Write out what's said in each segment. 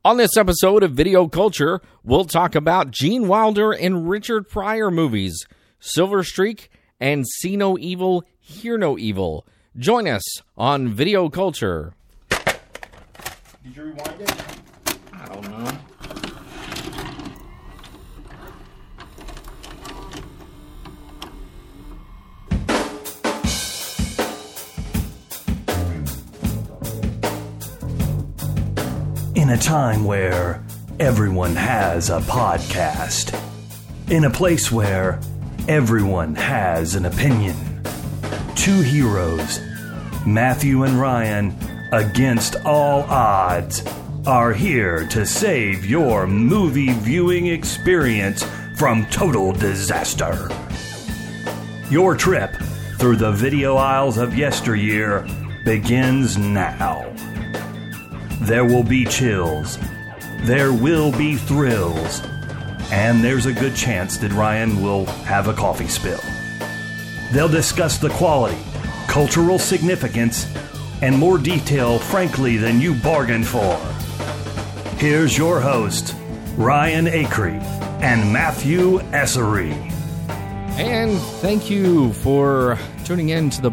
On this episode of Video Culture, we'll talk about Gene Wilder and Richard Pryor movies, Silver Streak, and See No Evil, Hear No Evil. Join us on Video Culture. Did you rewind it? I don't know. In a time where everyone has a podcast. In a place where everyone has an opinion. Two heroes, Matthew and Ryan, against all odds, are here to save your movie viewing experience from total disaster. Your trip through the video aisles of yesteryear begins now. There will be chills, there will be thrills, and there's a good chance that Ryan will have a coffee spill. They'll discuss the quality, cultural significance, and more detail, frankly, than you bargained for. Here's your host, Ryan Acree and Matthew Essery. And thank you for tuning in to the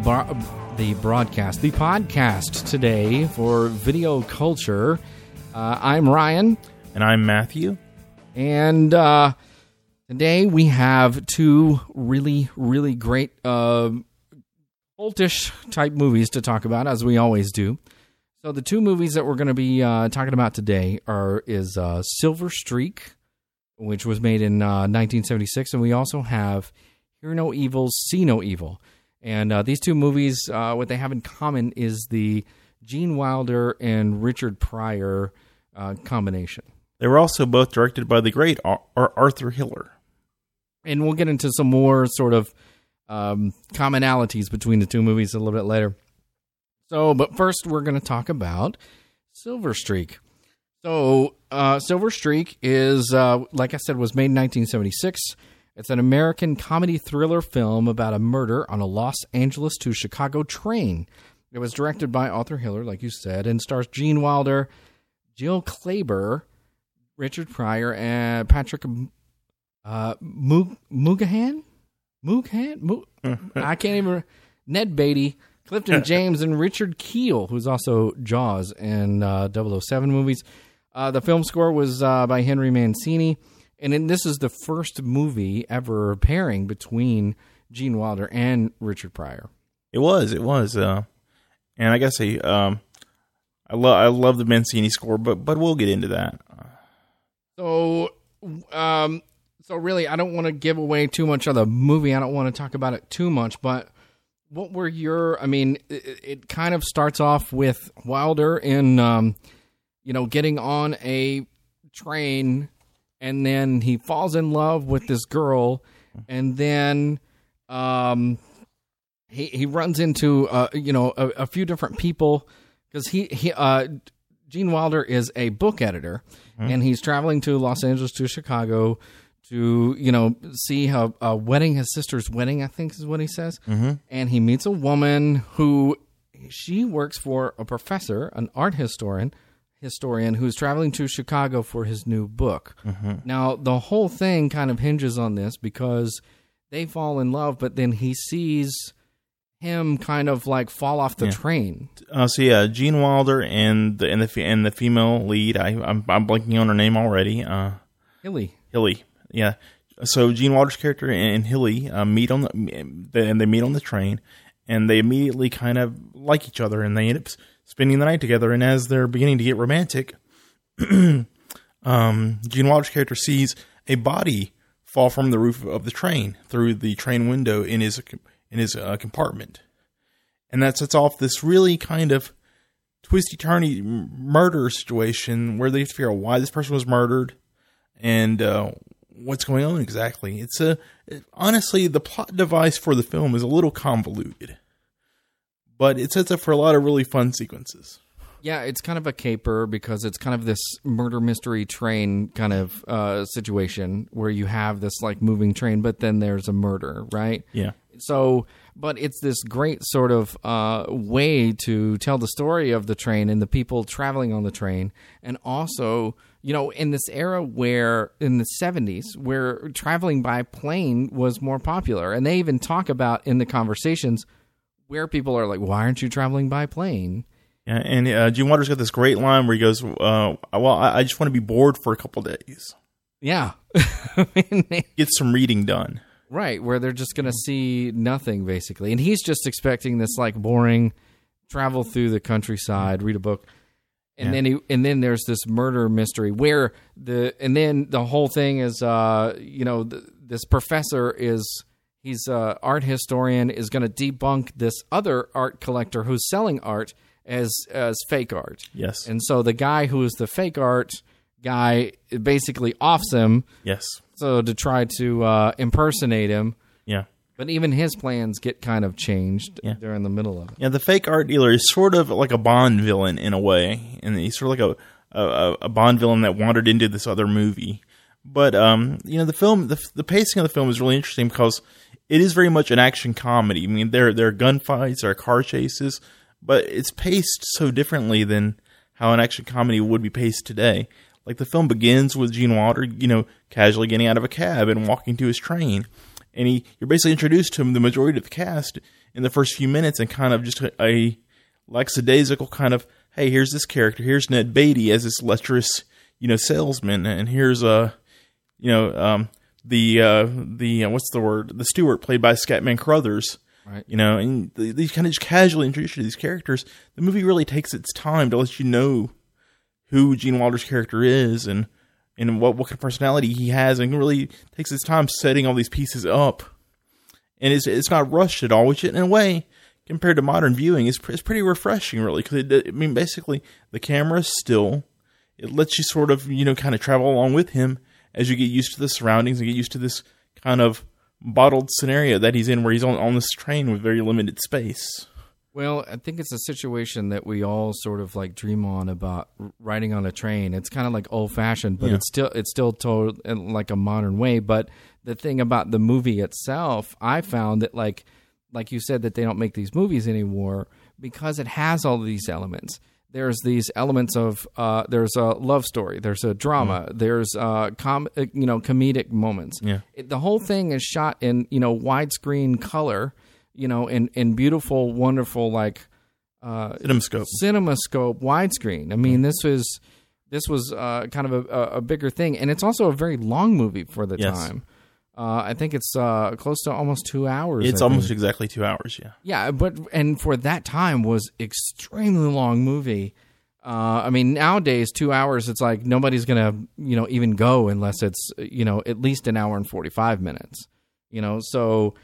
podcast today for Video Culture. I'm Ryan. And I'm Matthew. And today we have two really, really great cultish type movies to talk about, as we always do. So the two movies that we're going to be talking about today is Silver Streak, which was made in 1976, and we also have Hear No Evil, See No Evil. And these two movies, what they have in common is the Gene Wilder and Richard Pryor combination. They were also both directed by the great Arthur Hiller. And we'll get into some more sort of commonalities between the two movies a little bit later. But first we're going to talk about Silver Streak. So Silver Streak is, like I said, was made in 1976. It's an American comedy thriller film about a murder on a Los Angeles to Chicago train. It was directed by Arthur Hiller, like you said, and stars Gene Wilder, Jill Clayburgh, Richard Pryor, and Patrick Moogahan? I can't even... Ned Beatty, Clifton James, and Richard Kiel, who's also Jaws and 007 movies. The film score was by Henry Mancini. And this is the first movie ever pairing between Gene Wilder and Richard Pryor. It was. And I gotta say, I love the Mancini score, but we'll get into that. So really, I don't want to give away too much of the movie. I don't want to talk about it too much, but what were it kind of starts off with Wilder in, getting on a train. And then he falls in love with this girl, and then he runs into a few different people because Gene Wilder is a book editor, and he's traveling to Los Angeles to Chicago to see a wedding, his sister's wedding, I think is what he says, and he meets a woman who she works for a professor, an art historian who's traveling to Chicago for his new book. Now, the whole thing kind of hinges on this because they fall in love, but then he sees him kind of like fall off the train. Gene Wilder and the female lead, I'm blanking on her name already. Hilly. Yeah. So Gene Wilder's character and Hilly meet on the train, and they immediately kind of like each other, and they end up spending the night together. And as they're beginning to get romantic, Gene Wilder's character sees a body fall from the roof of the train through the train window in his compartment, and that sets off this really kind of twisty-turny murder situation where they have to figure out why this person was murdered and what's going on exactly. Honestly, the plot device for the film is a little convoluted, but it sets up for a lot of really fun sequences. Yeah, it's kind of a caper because it's kind of this murder mystery train kind of situation where you have this like moving train, but then there's a murder, right? Yeah. So, but it's this great sort of way to tell the story of the train and the people traveling on the train. And also, in this era where, in the 70s, where traveling by plane was more popular. And they even talk about in the conversations where people are like, why aren't you traveling by plane? Yeah, and Gene Wilder's got this great line where he goes, I just want to be bored for a couple days. Yeah. Get some reading done. Right, where they're just going to see nothing, basically. And he's just expecting this, like, boring travel through the countryside, read a book. And then there's this murder mystery where then the whole thing is, this professor he's an art historian, is going to debunk this other art collector who's selling art as fake art. Yes. And so the guy who is the fake art guy basically offs him. Yes. So to try to impersonate him. Yeah. But even his plans get kind of changed during the middle of it. Yeah, the fake art dealer is sort of like a Bond villain in a way. And he's sort of like a Bond villain that wandered into this other movie. But, the film, the pacing of the film is really interesting because it is very much an action comedy. I mean, there are gunfights, there are car chases, but it's paced so differently than how an action comedy would be paced today. Like, the film begins with Gene Wilder, casually getting out of a cab and walking to his train. And you're basically introduced to him, the majority of the cast, in the first few minutes, and kind of just a lackadaisical kind of, hey, here's this character, here's Ned Beatty as this lecherous, salesman, and here's what's the word? The steward played by Scatman Crothers. Right. And these kind of just casually introduce you to these characters. The movie really takes its time to let you know who Gene Wilder's character is and what kind of personality he has, and really takes its time setting all these pieces up. And it's not rushed at all, which in a way, compared to modern viewing, is pretty refreshing, really. Because basically, the camera is still. It lets you sort of, kind of travel along with him as you get used to the surroundings and get used to this kind of bottled scenario that he's in, where he's on this train with very limited space. Well, I think it's a situation that we all sort of like dream on about riding on a train. It's kind of like old fashioned, but it's still told in like a modern way. But the thing about the movie itself, I found that like you said, that they don't make these movies anymore because it has all of these elements. There's these elements of there's a love story, there's a drama, there's comedic moments. Yeah. The whole thing is shot in widescreen color, in beautiful, wonderful CinemaScope widescreen. I mean, this was kind of a bigger thing, and it's also a very long movie for the time. I think it's close to almost 2 hours. It's almost exactly 2 hours, yeah. Yeah, and for that time was extremely long movie. I mean, nowadays 2 hours, it's like nobody's gonna even go unless it's at least an hour and 45 minutes. So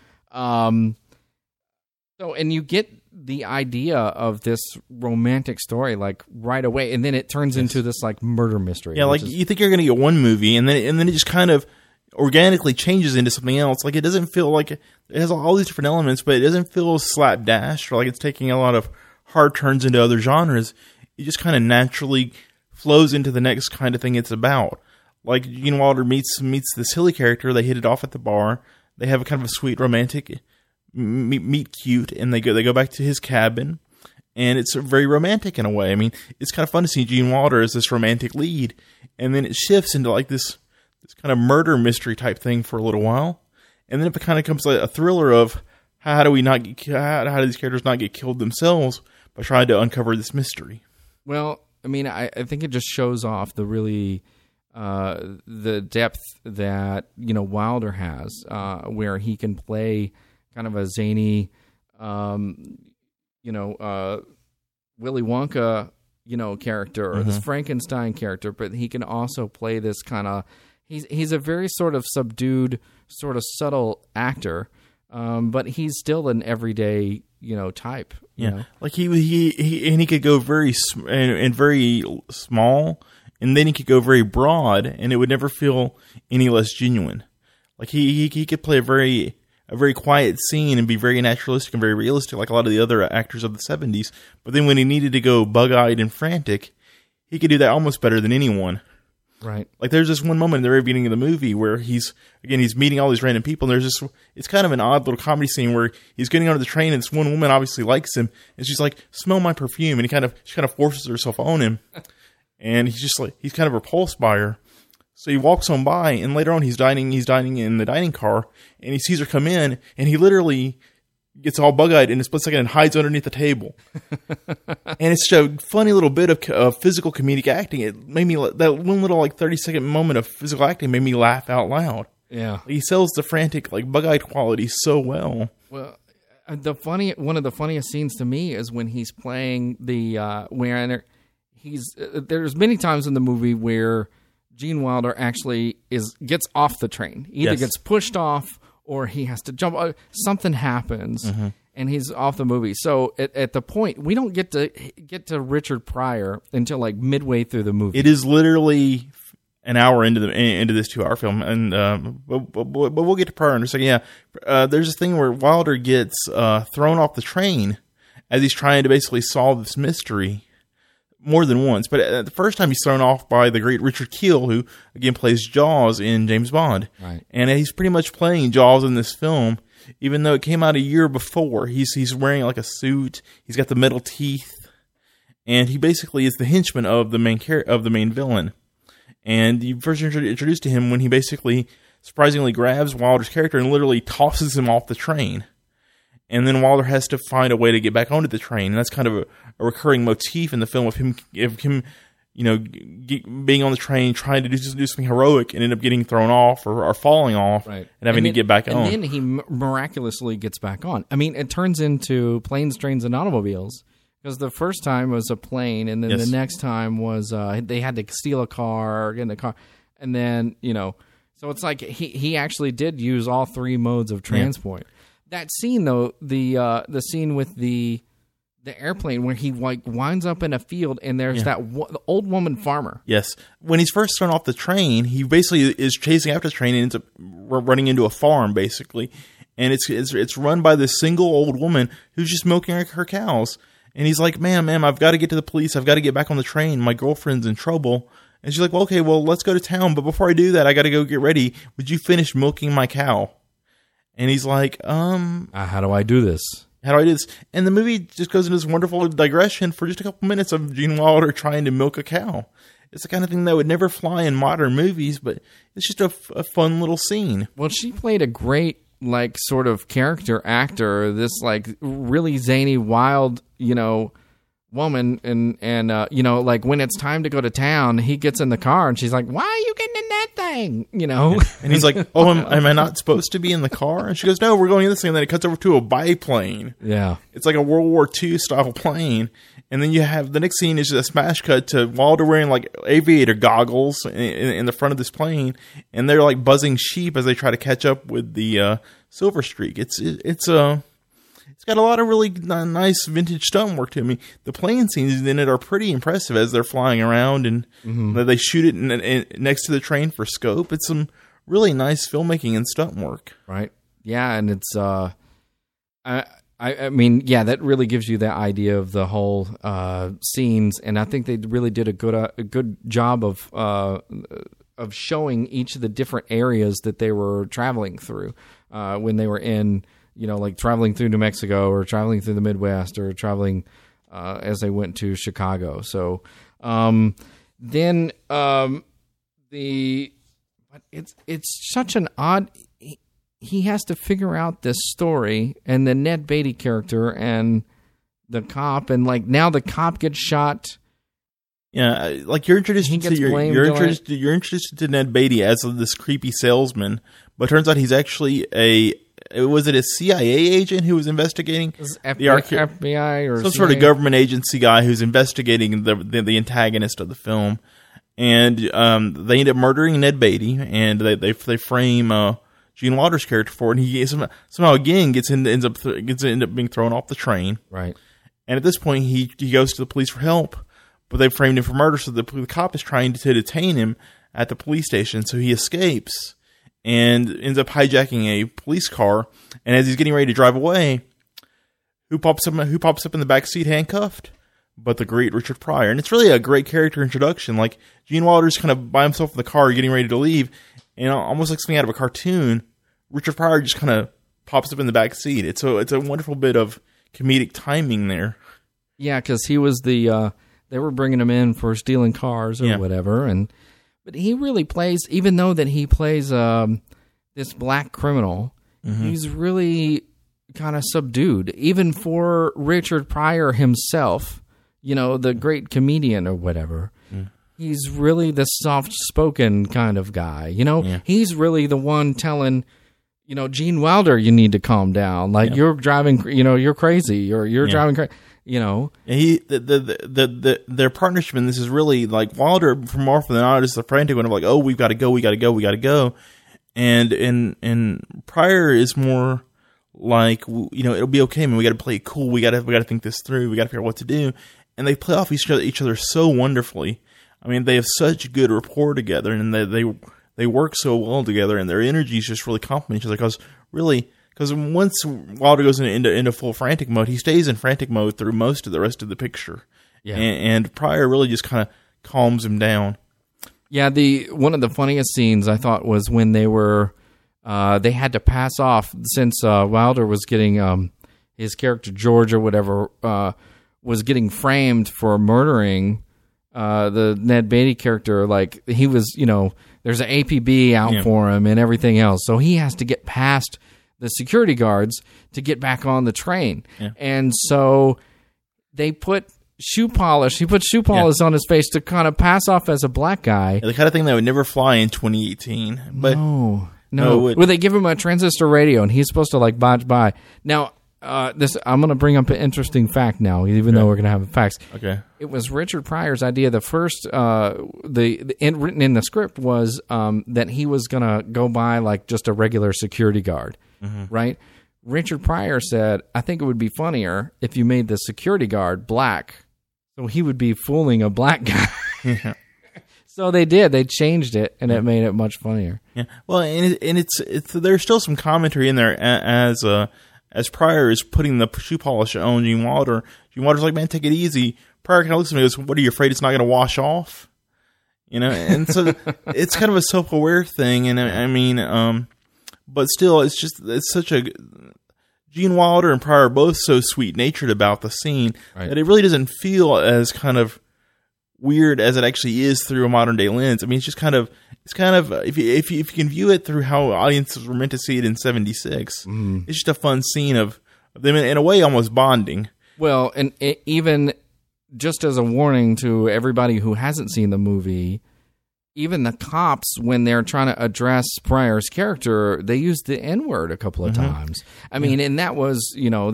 and you get the idea of this romantic story like right away, and then it turns into this like murder mystery. Yeah, like you think you're gonna get one movie, and then it just kind of organically changes into something else. Like, it doesn't feel like it has all these different elements, but it doesn't feel slapdash or like it's taking a lot of hard turns into other genres. It just kind of naturally flows into the next kind of thing it's about. Like, Gene Wilder meets this Hilly character. They hit it off at the bar. They have a kind of a sweet romantic meet cute, and they go back to his cabin, and it's very romantic in a way. I mean, it's kind of fun to see Gene Wilder as this romantic lead, and then it shifts into like this kind of murder mystery type thing for a little while, and then it kind of becomes like a thriller of how do these characters not get killed themselves by trying to uncover this mystery. Well, I mean, I think it just shows off the really the depth that Wilder has, where he can play kind of a zany, Willy Wonka, character, or this Frankenstein character, but he can also play this kind of. He's a very sort of subdued, sort of subtle actor, but he's still an everyday, type. Like he could go very very small, and then he could go very broad, and it would never feel any less genuine. Like he could play a very quiet scene and be very naturalistic and very realistic, like a lot of the other actors of the 70s. But then when he needed to go bug-eyed and frantic, he could do that almost better than anyone. Right. Like there's this one moment in the very beginning of the movie where he's meeting all these random people, and it's kind of an odd little comedy scene where he's getting onto the train, and this one woman obviously likes him, and she's like, "Smell my perfume," and she kind of forces herself on him, and he's kind of repulsed by her. So he walks on by, and later on he's dining in the dining car, and he sees her come in, and he literally gets all bug-eyed in a split second and hides underneath the table. And it's a funny little bit of physical comedic acting. It made me, that one little 30-second moment of physical acting made me laugh out loud. Yeah. He sells the frantic bug-eyed quality so well. Well, one of the funniest scenes to me is when he's playing the there's many times in the movie where Gene Wilder actually gets off the train. Either gets pushed off or he has to jump. Something happens, and he's off the movie. So at the point, we don't get to Richard Pryor until midway through the movie. It is literally an hour into this 2-hour film, and but we'll get to Pryor in a second. Yeah, there's this thing where Wilder gets thrown off the train as he's trying to basically solve this mystery. More than once, but the first time he's thrown off by the great Richard Kiel, who again plays Jaws in James Bond. Right. And he's pretty much playing Jaws in this film, even though it came out a year before. He's wearing a suit. He's got the metal teeth, and he basically is the henchman of the main villain. And you first introduced to him when he basically surprisingly grabs Wilder's character and literally tosses him off the train. And then Wilder has to find a way to get back onto the train, and that's kind of a recurring motif in the film of him, being on the train, trying to do something heroic, and end up getting thrown off or falling off, and having to get back on. And then he miraculously gets back on. I mean, it turns into Planes, Trains, and Automobiles, because the first time was a plane, and then the next time was they had to steal a car or get in a car, and then so it's like he actually did use all three modes of transport. Yeah. That scene, though, the scene with the airplane where he winds up in a field and there's the old woman farmer. Yes, when he's first thrown off the train, he basically is chasing after the train and ends up running into a farm, basically, and it's run by this single old woman who's just milking her cows. And he's like, "Ma'am, I've got to get to the police. I've got to get back on the train. My girlfriend's in trouble." And she's like, "Well, okay, let's go to town. But before I do that, I got to go get ready. Would you finish milking my cow?" And he's like, how do I do this? How do I do this? And the movie just goes into this wonderful digression for just a couple minutes of Gene Wilder trying to milk a cow. It's the kind of thing that would never fly in modern movies, but it's just a fun little scene. Well, she played a great, sort of character actor, this, really zany, wild, woman. And when it's time to go to town, he gets in the car and she's like, "Why are you getting in that thing?" And he's like, "Oh, am I not supposed to be in the car?" And she goes, "No, we're going in this thing." And then it cuts over to a biplane. Yeah. It's like a World War II style plane. And then you have the next scene is a smash cut to Wilder wearing aviator goggles in the front of this plane. And they're buzzing sheep as they try to catch up with the Silver Streak. It's got a lot of really nice vintage stunt work to me. The plane scenes in it are pretty impressive as they're flying around, and they shoot it next to the train for scope. It's some really nice filmmaking and stunt work. Right. Yeah, and it's I mean, that really gives you the idea of the whole scenes, and I think they really did a good job of showing each of the different areas that they were traveling through when they were in. Traveling through New Mexico or traveling through the Midwest or traveling as they went to Chicago. So then it's such an odd. He has to figure out this story, and the Ned Beatty character and the cop, and now the cop gets shot. Yeah, you're introduced you're introduced to Ned Beatty as this creepy salesman, but it turns out he's actually was it a CIA agent who was investigating FBI or some sort of government agency guy who's investigating the antagonist of the film, and they end up murdering Ned Beatty, and they frame Gene Wilder's character for it, and he somehow again ends up being thrown off the train. Right, and at this point he goes to the police for help, but they framed him for murder, so the cop is trying to detain him at the police station, so he escapes and ends up hijacking a police car. And as he's getting ready to drive away, who pops up in the back seat handcuffed? but the great Richard Pryor. And it's really a great character introduction. Like, Gene Wilder's kind of by himself in the car getting ready to leave, and almost like something out of a cartoon, Richard Pryor just kind of pops up in the back seat. It's a wonderful bit of comedic timing there. Yeah, because he was they were bringing him in for stealing cars or whatever, but he really plays, even though that he plays this black criminal, he's really kind of subdued, even for Richard Pryor himself, the great comedian or whatever. He's really the soft-spoken kind of guy. He's really the one telling, Gene Wilder, you need to calm down. Like, you're driving, you're crazy, or you're driving crazy. And their partnership in this is really like Wilder, for more often than not, is the frantic one of like, oh, we got to go, and Pryor is more like, it'll be okay, man. We got to play it cool. We got to think this through. We got to figure out what to do. And they play off each other so wonderfully. I mean, they have such good rapport together, and they work so well together, and their energies just really complement each other. Because once Wilder goes into full frantic mode, he stays in frantic mode through most of the rest of the picture. Yeah. And Pryor really just kind of calms him down. Yeah, one of the funniest scenes I thought was when they were they had to pass off, since Wilder was getting his character George or whatever was getting framed for murdering the Ned Beatty character. Like, he was, there's an APB out for him and everything else, so he has to get past the security guards to get back on the train. Yeah. And so they put shoe polish. He put shoe polish on his face to kind of pass off as a black guy. Yeah, the kind of thing that would never fly in 2018. But no. Well, they give him a transistor radio, and he's supposed to like bodge by. Now, I'm going to bring up an interesting fact now, even though we're going to have facts. Okay. It was Richard Pryor's idea. The first, written in the script was that he was going to go by like just a regular security guard. Right? Richard Pryor said, I think it would be funnier if you made the security guard black, so he would be fooling a black guy. Yeah. So they did. They changed it, and it made it much funnier. Yeah. Well, and it's there's still some commentary in there as Pryor is putting the shoe polish on Gene Wilder. Gene Wilder's like, man, take it easy. Pryor kind of looks at me and goes, what, are you afraid it's not going to wash off? And so it's kind of a self-aware thing, and I mean, but still, it's such a... Gene Wilder and Pryor are both so sweet-natured about the scene that it really doesn't feel as kind of weird as it actually is through a modern-day lens. I mean, it's kind of if you can view it through how audiences were meant to see it in '76, it's just a fun scene of them in a way almost bonding. Well, and even just as a warning to everybody who hasn't seen the movie, even the cops, when they're trying to address Pryor's character, they used the N-word a couple of times. I mean, and that was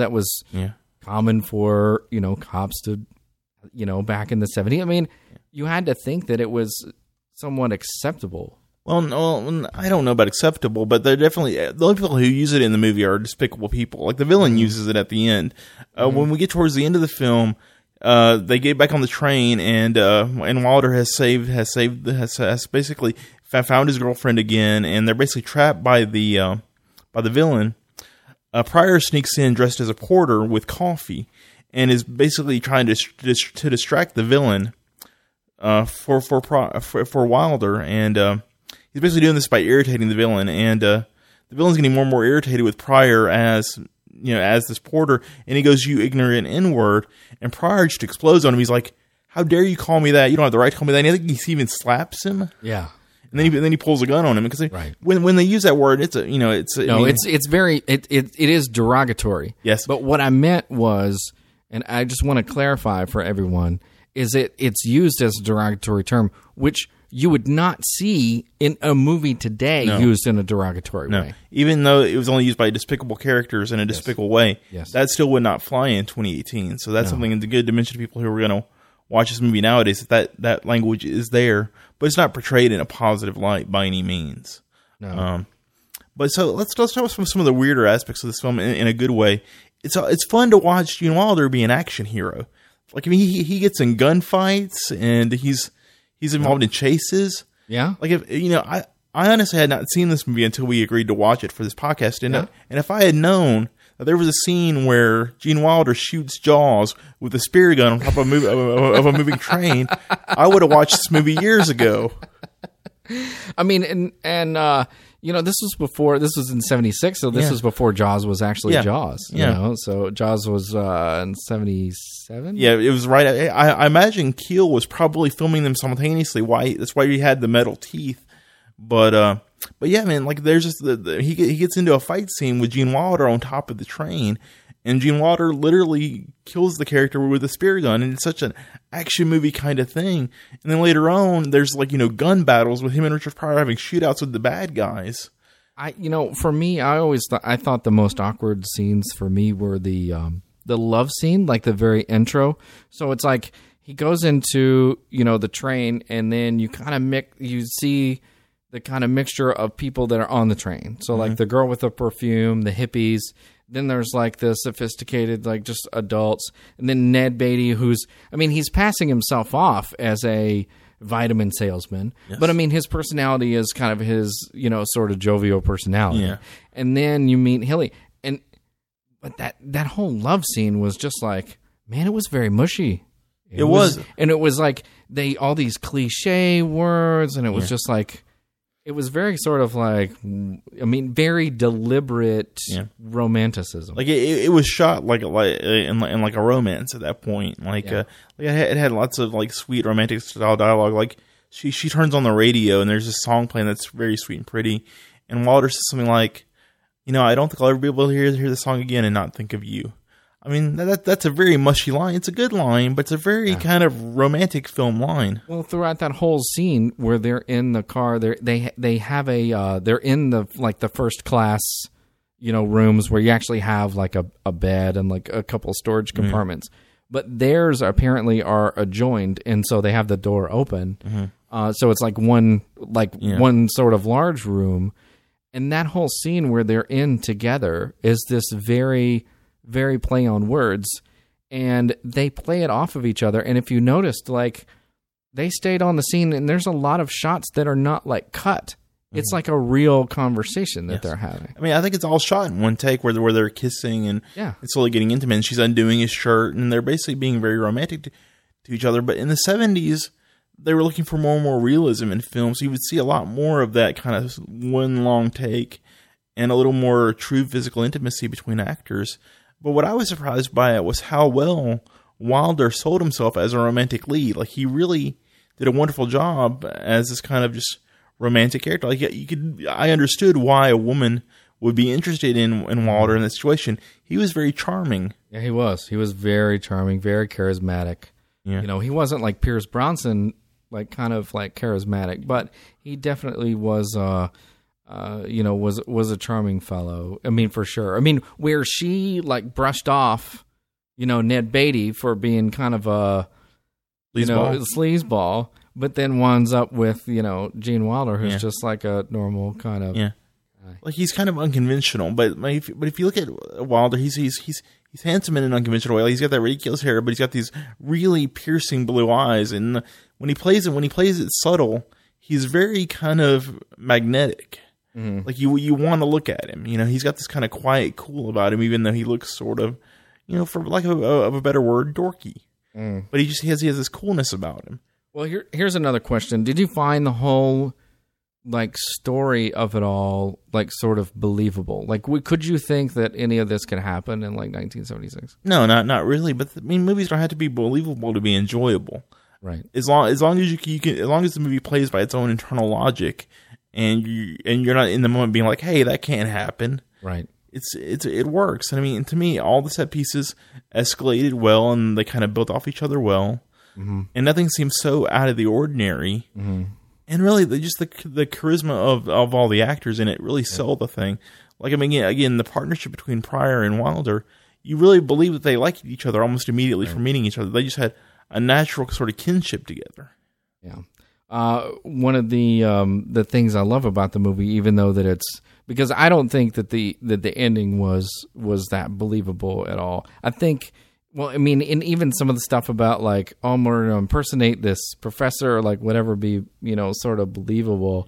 common for, cops to, back in the 70s. I mean, you had to think that it was somewhat acceptable. Well, no, I don't know about acceptable, but they're definitely, the only people who use it in the movie are despicable people. Like, the villain uses it at the end. When we get towards the end of the film, they get back on the train, and Wilder has basically found his girlfriend again, and they're basically trapped by the villain. Pryor sneaks in dressed as a porter with coffee, and is basically trying to distract the villain for Wilder, and he's basically doing this by irritating the villain, and the villain's getting more and more irritated with Pryor as this porter, and he goes, "You ignorant N-word," and Pryor just explodes on him. He's like, "How dare you call me that? You don't have the right to call me that." And I think he even slaps him. Yeah. And then he pulls a gun on him, because when they use that word, it is derogatory. Yes. But what I meant was, and I just want to clarify for everyone, is it's used as a derogatory term, which you would not see in a movie today used in a derogatory way. Even though it was only used by despicable characters in a despicable way, that still would not fly in 2018. So that's something good to mention to people who are going to watch this movie nowadays, that language is there, but it's not portrayed in a positive light by any means. No. But so let's start with some of the weirder aspects of this film in a good way. It's fun to watch Gene Wilder be an action hero. Like, I mean, he gets in gunfights, and he's involved in chases. Yeah. Like, I honestly had not seen this movie until we agreed to watch it for this podcast. And if I had known there was a scene where Gene Wilder shoots Jaws with a spear gun on top of a moving train, I would have watched this movie years ago. I mean, and you know, this was in 76, so this was before Jaws was actually Jaws. You know? So Jaws was in 77? Yeah, it was right. I imagine Keel was probably filming them simultaneously. That's why he had the metal teeth. But yeah, man, like there's just he gets into a fight scene with Gene Wilder on top of the train, and Gene Wilder literally kills the character with a spear gun, and it's such an action movie kind of thing. And then later on, there's like, you know, gun battles with him and Richard Pryor having shootouts with the bad guys. For me, I thought the most awkward scenes for me were the love scene, like the very intro. So it's like he goes into, you know, the train, and then you kind of you see the kind of mixture of people that are on the train. So like the girl with the perfume, the hippies. Then there's like the sophisticated, like just adults. And then Ned Beatty, he's passing himself off as a vitamin salesman. Yes. But I mean, his personality is kind of his, you know, sort of jovial personality. Yeah. And then you meet Hilly. But that whole love scene was just like, man, it was very mushy. It was. And it was like all these cliche words, and it was just like, it was very sort of like, very deliberate romanticism. Like it was shot like in like a romance at that point. Like it had lots of like sweet romantic style dialogue. Like she turns on the radio and there's this song playing that's very sweet and pretty. And Wilder says something like, you know, I don't think I'll ever be able to hear the song again and not think of you. I mean, that's a very mushy line. It's a good line, but it's a very kind of romantic film line. Well, throughout that whole scene where they're in the car, they have they're in the like the first class, you know, rooms where you actually have like a bed and like a couple storage compartments. But theirs apparently are adjoined, and so they have the door open. So it's like one sort of large room, and that whole scene where they're in together is this very, very play on words, and they play it off of each other. And if you noticed, like, they stayed on the scene, and there's a lot of shots that are not like cut. It's like a real conversation that they're having. I mean, I think it's all shot in one take where they're kissing and it's slowly getting intimate, and she's undoing his shirt, and they're basically being very romantic to each other. But in the 70s, they were looking for more and more realism in film, so you would see a lot more of that kind of one long take and a little more true physical intimacy between actors. But what I was surprised by was how well Wilder sold himself as a romantic lead. Like, he really did a wonderful job as this kind of just romantic character. Like, I understood why a woman would be interested in Wilder in this situation. He was very charming. Yeah, he was. He was very charming, very charismatic. Yeah. You know, he wasn't like Pierce Brosnan, like kind of like charismatic, but he definitely was was a charming fellow. I mean, for sure. I mean, where she like brushed off, you know, Ned Beatty for being kind of a sleazeball, but then winds up with, you know, Gene Wilder, who's just like a normal kind of like, he's kind of unconventional. But if you look at Wilder, he's handsome in an unconventional way. Like, he's got that ridiculous hair, but he's got these really piercing blue eyes, and when he plays it subtle, he's very kind of magnetic. Like, you want to look at him. You know, he's got this kind of quiet cool about him, even though he looks sort of, you know, for lack of a better word, dorky. But he has this coolness about him. Well, here's another question. Did you find the whole like story of it all like sort of believable? Like, could you think that any of this could happen in like 1976? No, not really. But I mean, movies don't have to be believable to be enjoyable. Right. As long as you can, as long as the movie plays by its own internal logic, and you're not in the moment being like, hey, that can't happen. Right. It works. And I mean, to me, all the set pieces escalated well, and they kind of built off each other well, and nothing seems so out of the ordinary. And really, the charisma of all the actors in it really sell the thing. Like, I mean, again, the partnership between Pryor and Wilder, you really believe that they liked each other almost immediately from meeting each other. They just had a natural sort of kinship together. Yeah. One of the things I love about the movie, even though that it's, because I don't think that the ending was that believable at all. I think, well, I mean, and even some of the stuff about like, oh, I'm going to impersonate this professor or like whatever be, you know, sort of believable.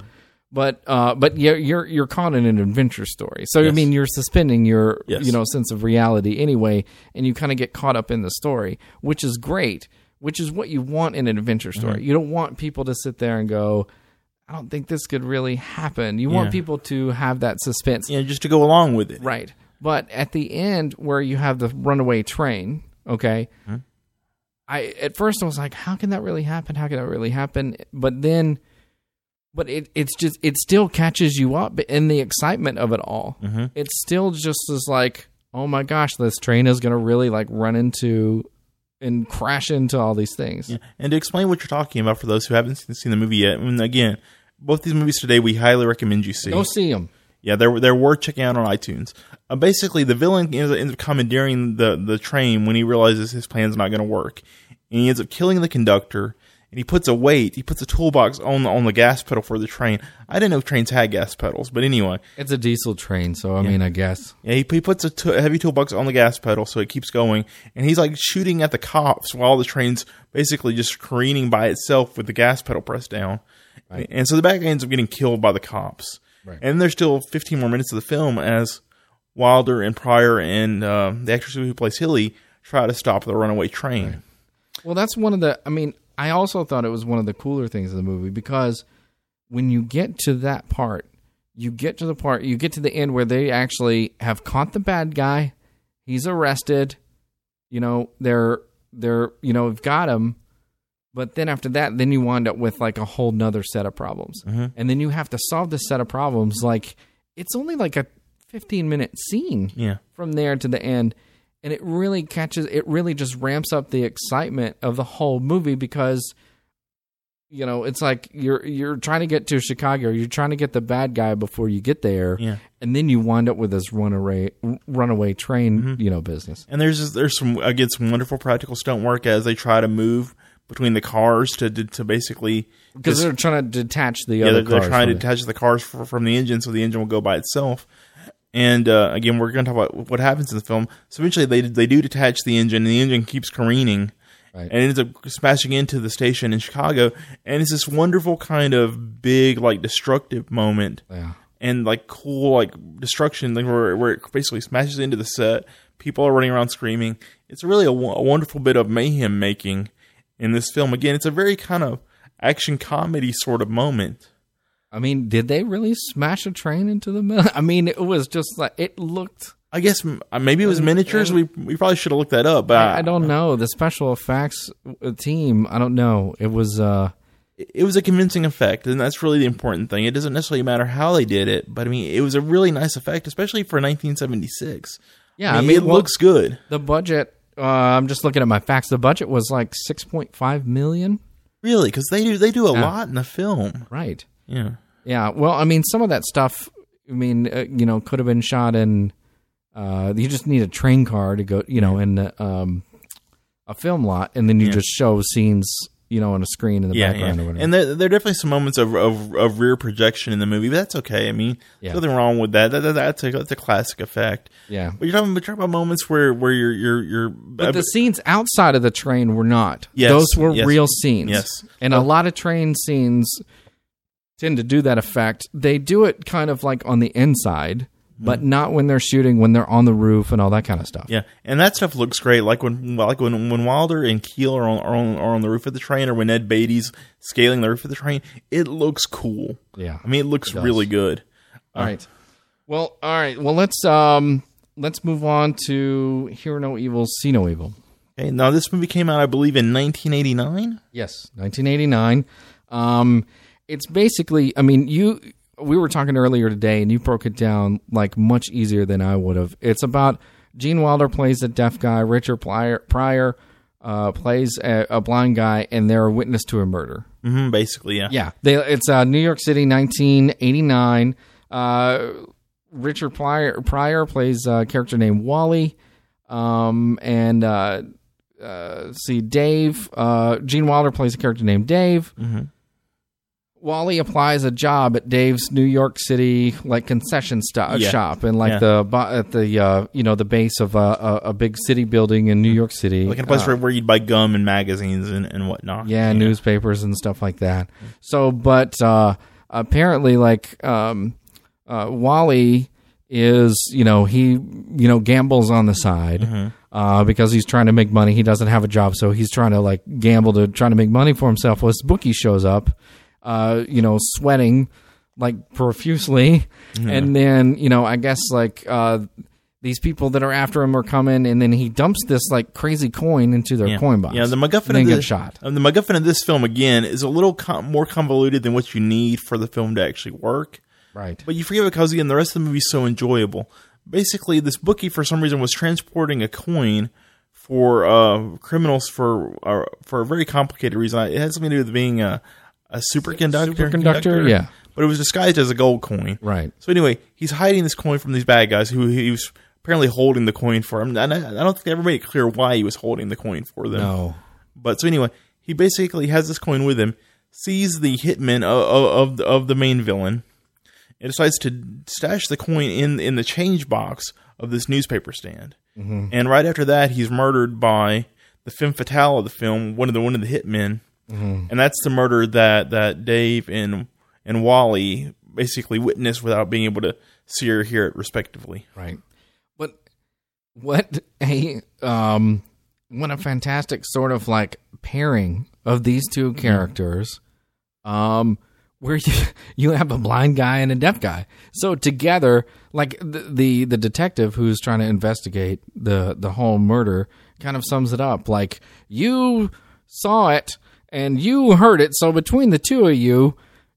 But you're caught in an adventure story. So I mean, you're suspending your sense of reality anyway, and you kind of get caught up in the story, which is great. Which is what you want in an adventure story. You don't want people to sit there and go, I don't think this could really happen. You want people to have that suspense. Yeah, just to go along with it. Right. But at the end where you have the runaway train, okay, at first I was like, how can that really happen? How can that really happen? But it still catches you up in the excitement of it all. It still just is like, oh my gosh, this train is going to really like run into and crash into all these things. Yeah. And to explain what you're talking about for those who haven't seen the movie yet, I mean, again, both these movies today we highly recommend you see. Go see them. Yeah, they're worth checking out on iTunes. Basically, the villain ends up commandeering the train when he realizes his plan's not going to work. And he ends up killing the conductor, and he puts a toolbox on the gas pedal for the train. I didn't know trains had gas pedals, but anyway. It's a diesel train, so I mean, I guess. Yeah, he puts a heavy toolbox on the gas pedal so it keeps going, and he's like shooting at the cops while the train's basically just careening by itself with the gas pedal pressed down. Right. And so the bad guy ends up getting killed by the cops. Right. And there's still 15 more minutes of the film as Wilder and Pryor and the actress who plays Hilly try to stop the runaway train. Right. Well, that's one of the... I mean, I also thought it was one of the cooler things of the movie because when you get to that part, you get to the end where they actually have caught the bad guy. He's arrested. They're got him. But then after that, then you wind up with like a whole nother set of problems. And then you have to solve this set of problems. Like, it's only like a 15-minute scene from there to the end. And it really just ramps up the excitement of the whole movie because, it's like you're trying to get to Chicago. You're trying to get the bad guy before you get there. Yeah. And then you wind up with this runaway train, business. And there's some wonderful practical stunt work as they try to move between the cars to basically... Because they're trying to detach the other cars. They're trying to detach the cars from the engine so the engine will go by itself. And again, we're going to talk about what happens in the film. So eventually they do detach the engine, and the engine keeps careening. Right. And it ends up smashing into the station in Chicago. And it's this wonderful kind of big, like, destructive moment. Yeah. And, like, cool, like, destruction like, where it basically smashes into the set. People are running around screaming. It's really a wonderful bit of mayhem making in this film. Again, it's a very kind of action comedy sort of moment. I mean, did they really smash a train into the middle? I mean, it was just like, it looked... I guess maybe it was miniatures. We probably should have looked that up. But I don't know. The special effects team, I don't know. It was... It was a convincing effect, and that's really the important thing. It doesn't necessarily matter how they did it, but I mean, it was a really nice effect, especially for 1976. Yeah, I mean it looks good. The budget, I'm just looking at my facts. The budget was like $6.5 million. Really? Because they do a lot in the film. Right. Yeah. Yeah. Well, I mean, some of that stuff, I mean, could have been shot in. You just need a train car to go, in a film lot, and then you just show scenes, on a screen in the background or whatever. And there are definitely some moments of rear projection in the movie, but that's okay. I mean, there's nothing wrong with that. That's a classic effect. Yeah. But you're talking about moments where you're. But the scenes outside of the train were not. Yes. Those were real scenes. Yes. And a lot of train scenes tend to do that effect. They do it kind of like on the inside, but not when they're shooting, when they're on the roof and all that kind of stuff. Yeah, and that stuff looks great. Like when Wilder and Keel are on the roof of the train, or when Ed Beatty's scaling the roof of the train, it looks cool. Yeah, I mean, it looks really good. All right. Well, let's move on to Hear No Evil, See No Evil. Okay, now this movie came out, I believe, in 1989. Yes, 1989. It's basically, I mean, we were talking earlier today, and you broke it down like much easier than I would have. It's about Gene Wilder plays a deaf guy, Richard Pryor plays a blind guy, and they're a witness to a murder. Mm-hmm, basically, yeah. Yeah, it's New York City, 1989. Richard Pryor plays a character named Wally, Dave. Gene Wilder plays a character named Dave. Mm-hmm. Wally applies a job at Dave's New York City concession shop, and the base of a big city building in New York City, like in a place where you'd buy gum and magazines and whatnot. Yeah, newspapers and stuff like that. So, but apparently, like, Wally is, he, gambles on the side because he's trying to make money. He doesn't have a job, so he's trying to, like, gamble to try to make money for himself. Well, his bookie shows up, sweating, like, profusely. And then, I guess, like, these people that are after him are coming, and then he dumps this, like, crazy coin into their coin box. Yeah, the MacGuffin of this film, again, is a little more convoluted than what you need for the film to actually work. Right. But you forget because, again, the rest of the movie is so enjoyable. Basically, this bookie, for some reason, was transporting a coin for criminals for a very complicated reason. It had something to do with being a superconductor. Yeah. But it was disguised as a gold coin. Right. So anyway, he's hiding this coin from these bad guys who he was apparently holding the coin for him. And I don't think they ever made it clear why he was holding the coin for them. No. But so anyway, he basically has this coin with him, sees the hitman of the main villain, and decides to stash the coin in the change box of this newspaper stand. Mm-hmm. And right after that, he's murdered by the femme fatale of the film, one of the hitmen. Mm-hmm. And that's the murder that Dave and Wally basically witnessed without being able to see or hear it, respectively. Right. But what a fantastic sort of like pairing of these two characters. Where you have a blind guy and a deaf guy. So together, like the detective who's trying to investigate the whole murder kind of sums it up. Like, you saw it and you heard it, so between the two of you,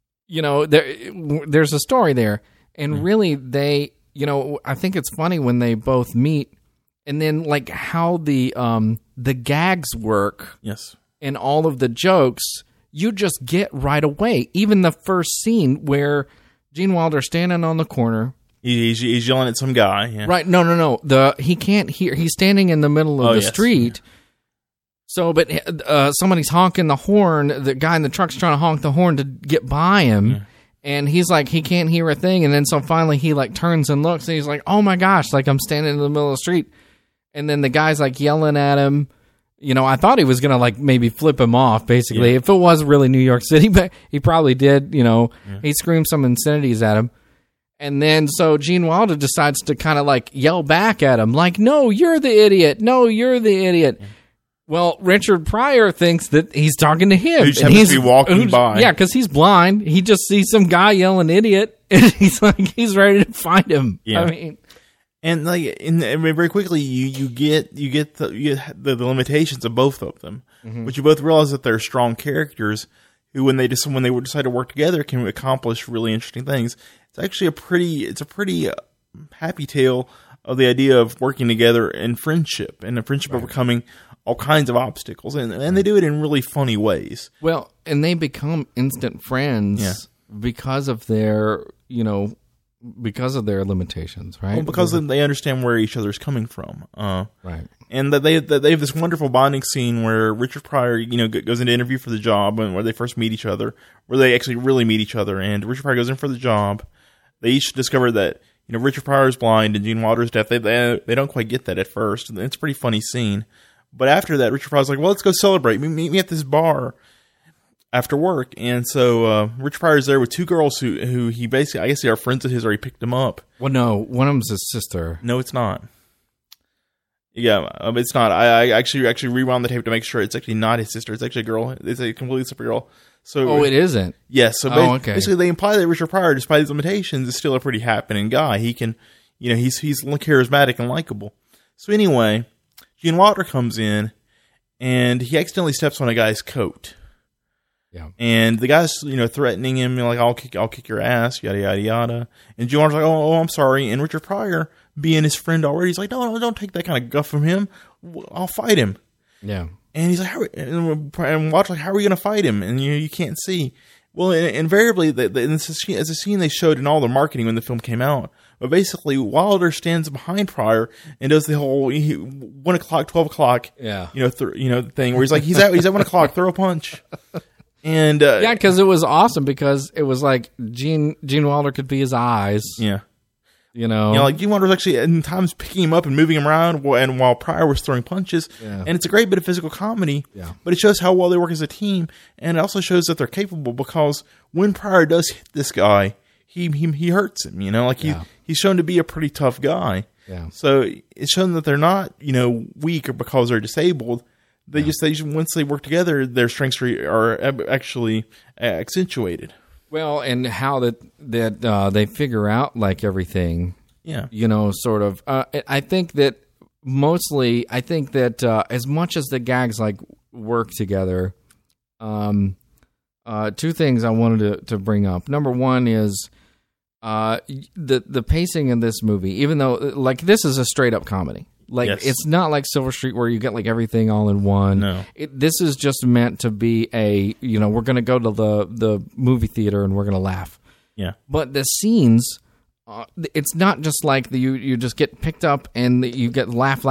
there's a story there. And really, they, I think it's funny when they both meet, and then like how the gags work. Yes. And all of the jokes, you just get right away. Even the first scene where Gene Wilder's standing on the corner. He's yelling at some guy. Yeah. Right. No. He can't hear. He's standing in the middle of the street. So, but somebody's honking the horn. The guy in the truck's trying to honk the horn to get by him. Yeah. And he's like, he can't hear a thing. And then so finally he like turns and looks and he's like, oh my gosh, like I'm standing in the middle of the street. And then the guy's like yelling at him. I thought he was going to, like, maybe flip him off, basically. Yeah. If it was really New York City, but he probably did, He screamed some insanities at him. And then, so Gene Wilder decides to kind of, like, yell back at him, like, no, you're the idiot. No, you're the idiot. Yeah. Well, Richard Pryor thinks that he's talking to him. He just happens to be walking by. Yeah, because he's blind. He just sees some guy yelling idiot, and he's like, he's ready to find him. Yeah. I mean... And like, very quickly, you get the limitations of both of them, but you both realize that they're strong characters who, when they decide to work together, can accomplish really interesting things. It's actually a pretty happy tale of the idea of working together in friendship, and a friendship overcoming all kinds of obstacles, and they do it in really funny ways. Well, and they become instant friends because of their because of their limitations, right? Well, because they understand where each other's coming from, right? And that they have this wonderful bonding scene where Richard Pryor, goes into interview for the job, and where they first meet each other, where they actually really meet each other. And Richard Pryor goes in for the job. They each discover that Richard Pryor is blind and Gene Wilder is deaf. They don't quite get that at first. It's a pretty funny scene, but after that, Richard Pryor's like, "Well, let's go celebrate. Meet me at this bar after work." And so Richard Pryor's there with two girls who he basically, I guess they are friends of his, or he picked them up. Well, no, one of them's his sister. No, it's not. Yeah, it's not. I actually rewound the tape to make sure it's actually not his sister. It's actually a girl. It's a completely separate girl. So, it isn't? Yes. So okay. Basically they imply that Richard Pryor, despite his limitations, is still a pretty happening guy. He can, he's charismatic and likable. So anyway, Gene Wilder comes in, and he accidentally steps on a guy's coat. Yeah. And the guy's, threatening him, like, I'll kick your ass, yada, yada, yada. And Gene Wilder's like, oh, I'm sorry. And Richard Pryor, being his friend already, he's like, no, don't take that kind of guff from him. I'll fight him. Yeah. And he's like, and Walter's like, how are we going to fight him? And you can't see. Well, invariably, it's a scene they showed in all the marketing when the film came out. But basically, Wilder stands behind Pryor and does the whole 1 o'clock, 12 o'clock, thing where he's like, he's at 1 o'clock, throw a punch. And because it was awesome, because it was like Gene Wilder could be his eyes. Yeah. You know, like Gene Wilder was actually in times picking him up and moving him around, and while Pryor was throwing punches. Yeah. And it's a great bit of physical comedy. Yeah. But it shows how well they work as a team, and it also shows that they're capable, because when Pryor does hit this guy, he hurts him. You know, like he's shown to be a pretty tough guy. Yeah. So it's shown that they're not, weak or because they're disabled. They just once they work together, their strengths are actually accentuated. Well, and how that they figure out like everything. Yeah. Sort of. I think that mostly. I think that as much as the gags like work together, two things I wanted to bring up. Number one is the pacing in this movie. Even though like this is a straight up comedy. Like It's not like Silver Street where you get like everything all in one. No. This is just meant to be we're going to go to the movie theater and we're going to laugh. Yeah. But the scenes, it's not just like you just get picked up and you get laugh.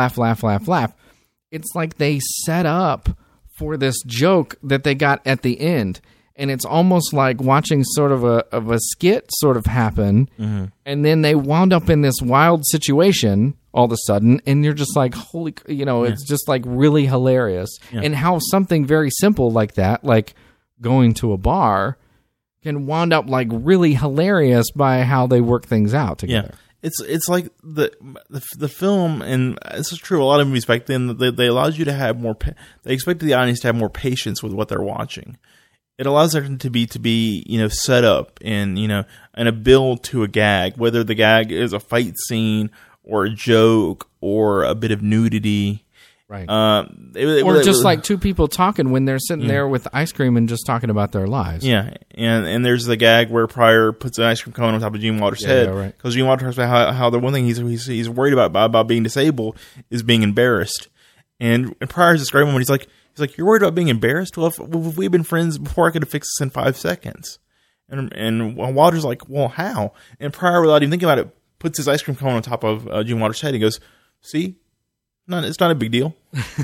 It's like they set up for this joke that they got at the end. And it's almost like watching sort of a skit sort of happen. Mm-hmm. And then they wound up in this wild situation all of a sudden. And you're just like, holy, it's just like really hilarious. Yeah. And how something very simple like that, like going to a bar, can wound up like really hilarious by how they work things out together. Yeah. It's like the film, and this is true. A lot of movies back then, they allowed you to have more. They expected the audience to have more patience with what they're watching. It allows them to be set up and a build to a gag, whether the gag is a fight scene or a joke or a bit of nudity. Right. Or just like two people talking when they're sitting there with ice cream and just talking about their lives. Yeah. And there's the gag where Pryor puts an ice cream cone on top of Gene Wilder's head. Yeah, right. Because Gene Wilder talks about how the one thing he's worried about being disabled is being embarrassed. And Pryor's this great moment. He's like, you're worried about being embarrassed? Well, if we'd been friends before, I could have fixed this in 5 seconds. And Wilder's like, well, how? And Pryor, without even thinking about it, puts his ice cream cone on top of Gene Wilder's head. He goes, see? It's not a big deal.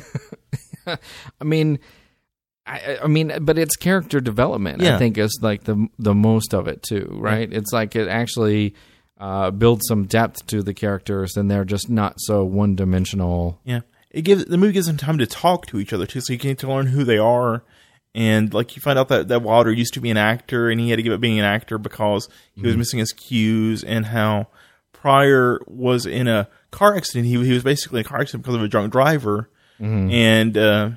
I mean, but it's character development. I think is like the most of it too, right? Yeah. It's like it actually builds some depth to the characters, and they're just not so one dimensional. Yeah. The movie gives them time to talk to each other too, so you get to learn who they are. And like you find out that Wilder used to be an actor, and he had to give up being an actor because he was missing his cues, and how Pryor was in a car accident. He was basically in a car accident because of a drunk driver, and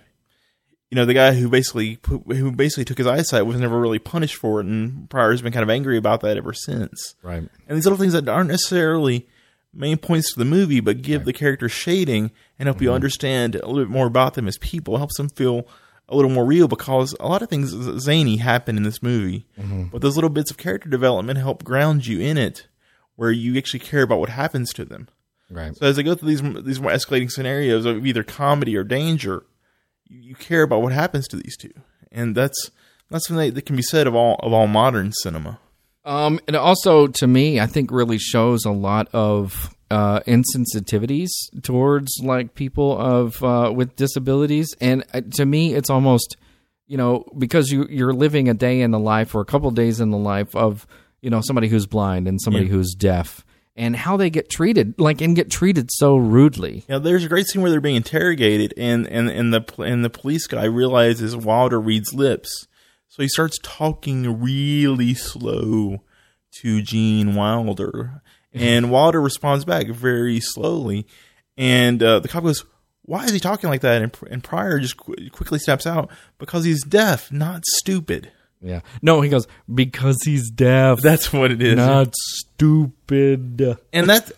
the guy who basically took his eyesight was never really punished for it, and Pryor's been kind of angry about that ever since. Right. And these little things that aren't necessarily main points to the movie, but give the character shading and help you understand a little bit more about them as people. It helps them feel a little more real, because a lot of things zany happen in this movie, but those little bits of character development help ground you in it, where you actually care about what happens to them. Right. So as they go through these more escalating scenarios of either comedy or danger, you care about what happens to these two, and that's something that can be said of all modern cinema. It also, to me, I think really shows a lot of insensitivities towards like people with disabilities, and to me, it's almost because you're living a day in the life or a couple of days in the life of somebody who's blind and somebody who's deaf, and how they get treated, and get treated so rudely. Yeah, there's a great scene where they're being interrogated, and the police guy realizes Wilder reads lips. So he starts talking really slow to Gene Wilder, and Wilder responds back very slowly. And the cop goes, "Why is he talking like that?" And Pryor just quickly snaps out, "Because he's deaf, not stupid." Yeah. No, he goes, "Because he's deaf." That's what it is. Not stupid. And that's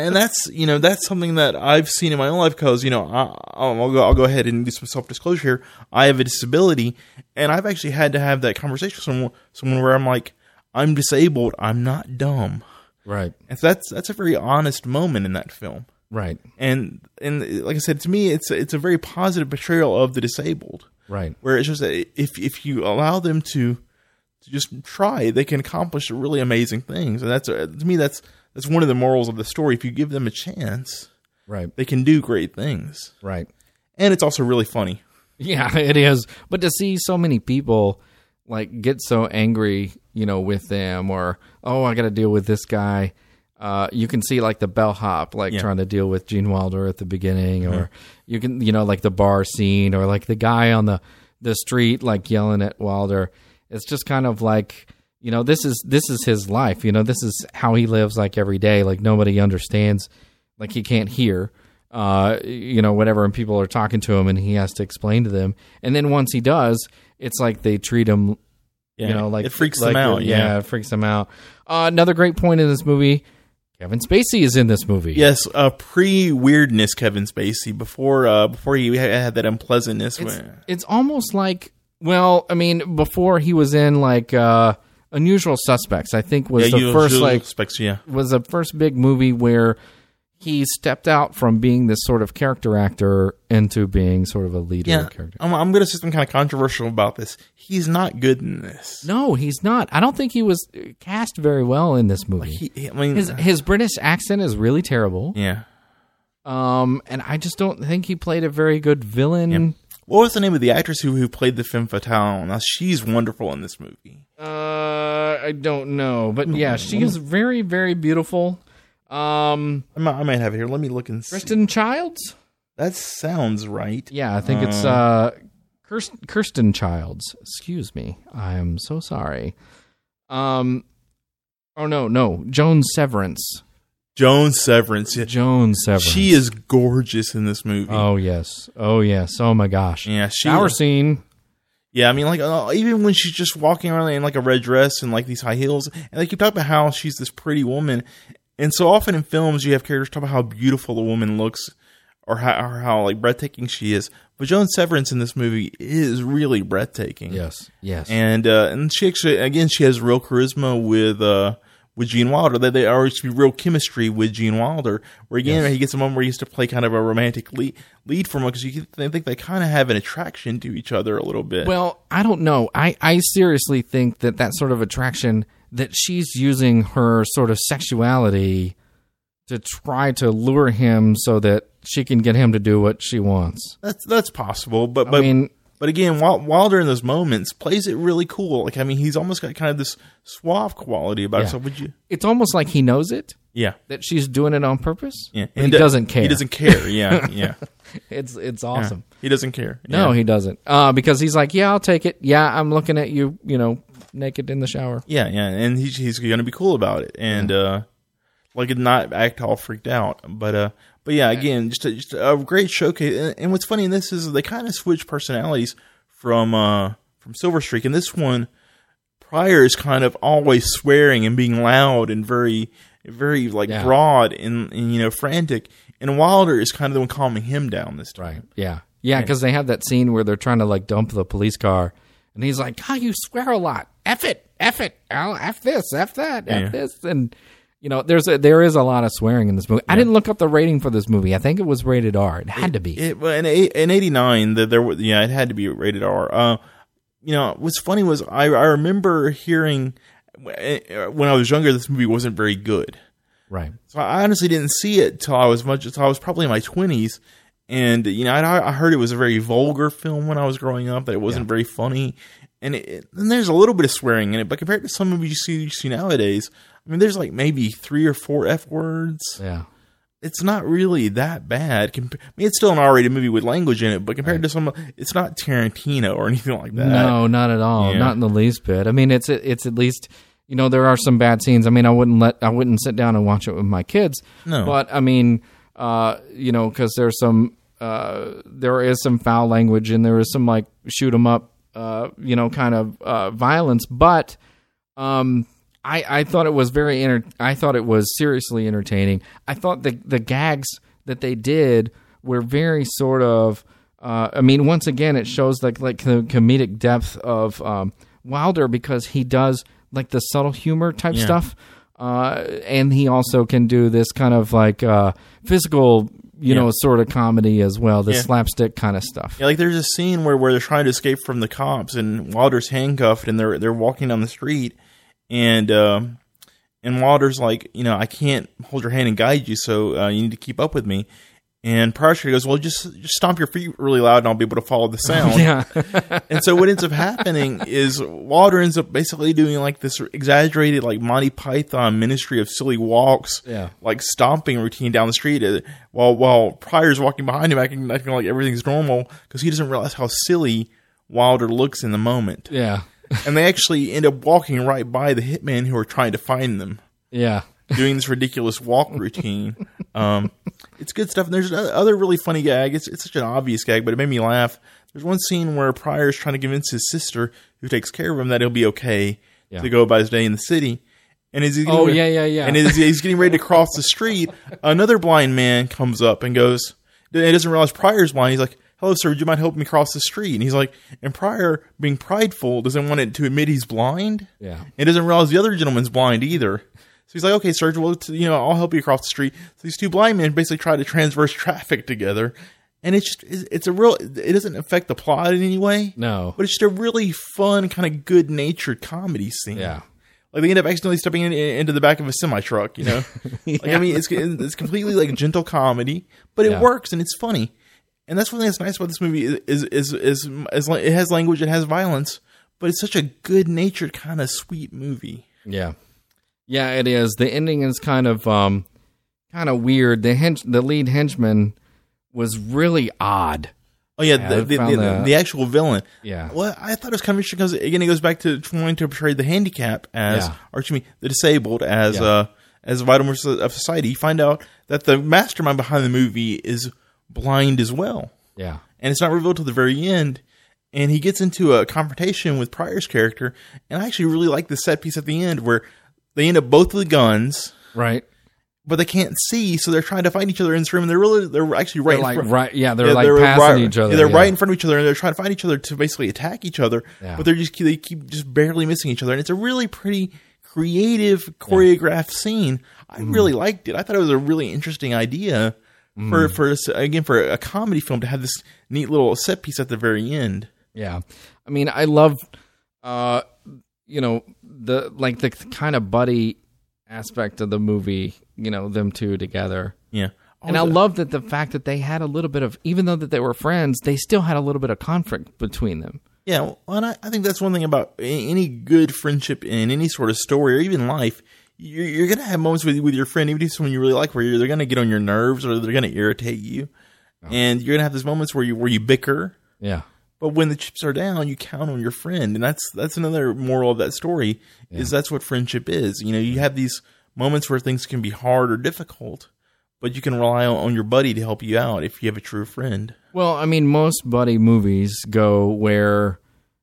that's something that I've seen in my own life, because I'll go ahead and do some self-disclosure here. I have a disability, and I've actually had to have that conversation with someone where I'm like, I'm disabled, I'm not dumb. Right. And so that's a very honest moment in that film. Right. And like I said, to me, it's a very positive portrayal of the disabled. Right. Where it's just that if you allow them to just try, they can accomplish really amazing things. And that's to me, that's one of the morals of the story. If you give them a chance, right, they can do great things. Right. And it's also really funny. Yeah, it is. But to see so many people get so angry, with them, or I got to deal with this guy. you can see like the bellhop trying to deal with Gene Wilder at the beginning, or you can like the bar scene, or like the guy on the street like yelling at Wilder. It's just kind of like, this is his life. This is how he lives like every day. Like nobody understands. Like he can't hear, whatever, and people are talking to him and he has to explain to them. And then once he does, it's like they treat him, like it freaks them out. Yeah, it freaks them out. Another great point in this movie, Kevin Spacey is in this movie. Yes, pre-weirdness Kevin Spacey, before he had that unpleasantness. It's almost like, before he was in like Unusual Suspects, I think was the first Suspects, was the first big movie where he stepped out from being this sort of character actor into being sort of a leader character. I'm going to say something kind of controversial about this. He's not good in this. No, he's not. I don't think he was cast very well in this movie. His British accent is really terrible. Yeah. And I just don't think he played a very good villain. Yeah. What was the name of the actress who played the femme fatale? Now, she's wonderful in this movie. I don't know. But yeah, she is very, very beautiful. I might have it here. Let me look and see. Kristen Childs? That sounds right. Yeah, I think it's Kirsten Childs. Excuse me. I am so sorry. Oh, no. Joan Severance. Joan Severance. Joan Severance. She is gorgeous in this movie. Oh, yes. Oh, my gosh. Yeah, shower scene. Yeah, even when she's just walking around in like a red dress and like these high heels, and they keep talking about how she's this pretty woman. And so often in films, you have characters talk about how beautiful the woman looks, or how like breathtaking she is. But Joan Severance in this movie is really breathtaking. Yes. And she actually, she has real charisma with Gene Wilder. They always be real chemistry with Gene Wilder. Where he gets a moment where he used to play kind of a romantic lead for him, because you think they kind of have an attraction to each other a little bit. Well, I don't know. I seriously think that sort of attraction, that she's using her sort of sexuality to try to lure him so that she can get him to do what she wants. That's possible, but again, Wilder in those moments plays it really cool. Like, he's almost got kind of this suave quality about it. So it's almost like he knows it. Yeah, that she's doing it on purpose. Yeah, and he doesn't care. He doesn't care. Yeah. It's awesome. Yeah. He doesn't care. No, he doesn't. Because he's like, yeah, I'll take it. Yeah, I'm looking at you, naked in the shower. Yeah, and he's going to be cool about it, and not act all freaked out. But yeah, again, just a great showcase. And what's funny in this is they kind of switch personalities from Silver Streak. And this one, Pryor is kind of always swearing and being loud and very, very broad and frantic. And Wilder is kind of the one calming him down this time. Right. Yeah. Yeah, because they have that scene where they're trying to dump the police car, and he's like, "Oh, you swear a lot. F it. I'll F this, F that, F this." And there is a lot of swearing in this movie. I didn't look up the rating for this movie. I think it was rated R. It had to be. In '89, it had to be rated R. What's funny was I remember hearing when I was younger, this movie wasn't very good. Right. So I honestly didn't see it till I was probably in my 20s. And, I heard it was a very vulgar film when I was growing up, that it wasn't very funny. And there's a little bit of swearing in it, but compared to some movies you see nowadays, there's maybe 3 or 4 F words. Yeah. It's not really that bad. It's still an R-rated movie with language in it, but compared to some, it's not Tarantino or anything like that. No, not at all. Yeah. Not in the least bit. It's at least, there are some bad scenes. I wouldn't sit down and watch it with my kids. No. But because there is some foul language and there is some shoot 'em up, kind of violence. But I thought it was I thought it was seriously entertaining. I thought the gags that they did were very sort of. Once again, it shows the comedic depth of Wilder, because he does the subtle humor type stuff, and he also can do this kind of physical, sort of comedy as well, the slapstick kind of stuff. Yeah, there's a scene where they're trying to escape from the cops, and Wilder's handcuffed, and they're walking down the street, and Wilder's like, I can't hold your hand and guide you, so you need to keep up with me. And Pryor's character goes, well, just stomp your feet really loud and I'll be able to follow the sound. Yeah. And so what ends up happening is Wilder ends up basically doing like this exaggerated like Monty Python Ministry of Silly Walks, like stomping routine down the street while Pryor's walking behind him acting like everything's normal because he doesn't realize how silly Wilder looks in the moment. Yeah. And they actually end up walking right by the hitmen who are trying to find them. Yeah. Doing this ridiculous walk routine. It's good stuff. And there's other really funny gag. It's such an obvious gag, but it made me laugh. There's one scene where Pryor's trying to convince his sister, who takes care of him, that he'll be okay to go about his day in the city. And as he's And as he's getting ready to cross the street, another blind man comes up and goes, he doesn't realize Pryor's blind. He's like, hello, sir, would you mind helping me cross the street? And he's like, and Pryor, being prideful, doesn't want it to admit he's blind. Yeah. And doesn't realize the other gentleman's blind either. So he's like, okay, sir, well, I'll help you across the street. So these two blind men basically try to transverse traffic together. And it doesn't affect the plot in any way. No. But it's just a really fun, kind of good-natured comedy scene. Yeah. Like they end up accidentally stepping into the back of a semi-truck, Yeah. Like, I mean, it's completely like a gentle comedy, but it works and it's funny. And that's one thing that's nice about this movie is it has language, it has violence, but it's such a good-natured, kind of sweet movie. Yeah. Yeah, it is. The ending is kind of weird. The lead henchman was really odd. Oh yeah, the actual villain. Yeah. Well, I thought it was kind of interesting because again, it goes back to trying to portray the handicap the disabled as a vital member of society. You find out that the mastermind behind the movie is blind as well. Yeah. And it's not revealed till the very end. And he gets into a confrontation with Pryor's character, and I actually really like the set piece at the end where they end up both with guns, right? But they can't see, so they're trying to find each other in this room. And they're actually right in front. Right, yeah, they're passing each other. They're right in front of each other, and they're trying to find each other to basically attack each other. Yeah. But they keep just barely missing each other, and it's a really pretty creative choreographed scene. I really liked it. I thought it was a really interesting idea for a comedy film to have this neat little set piece at the very end. Yeah, I mean, I love the kind of buddy aspect of the movie, them two together. Yeah. And I love that the fact that they had a little bit of, even though that they were friends, they still had a little bit of conflict between them. Yeah, well, and I think that's one thing about any good friendship in any sort of story or even life. You're going to have moments with your friend, even if someone you really like, where they're going to get on your nerves or they're going to irritate you. Oh. And you're going to have those moments where you bicker. Yeah. But when the chips are down, you count on your friend. And that's another moral of that story, is that's what friendship is. You have these moments where things can be hard or difficult, but you can rely on your buddy to help you out if you have a true friend. Well, I mean, most buddy movies go where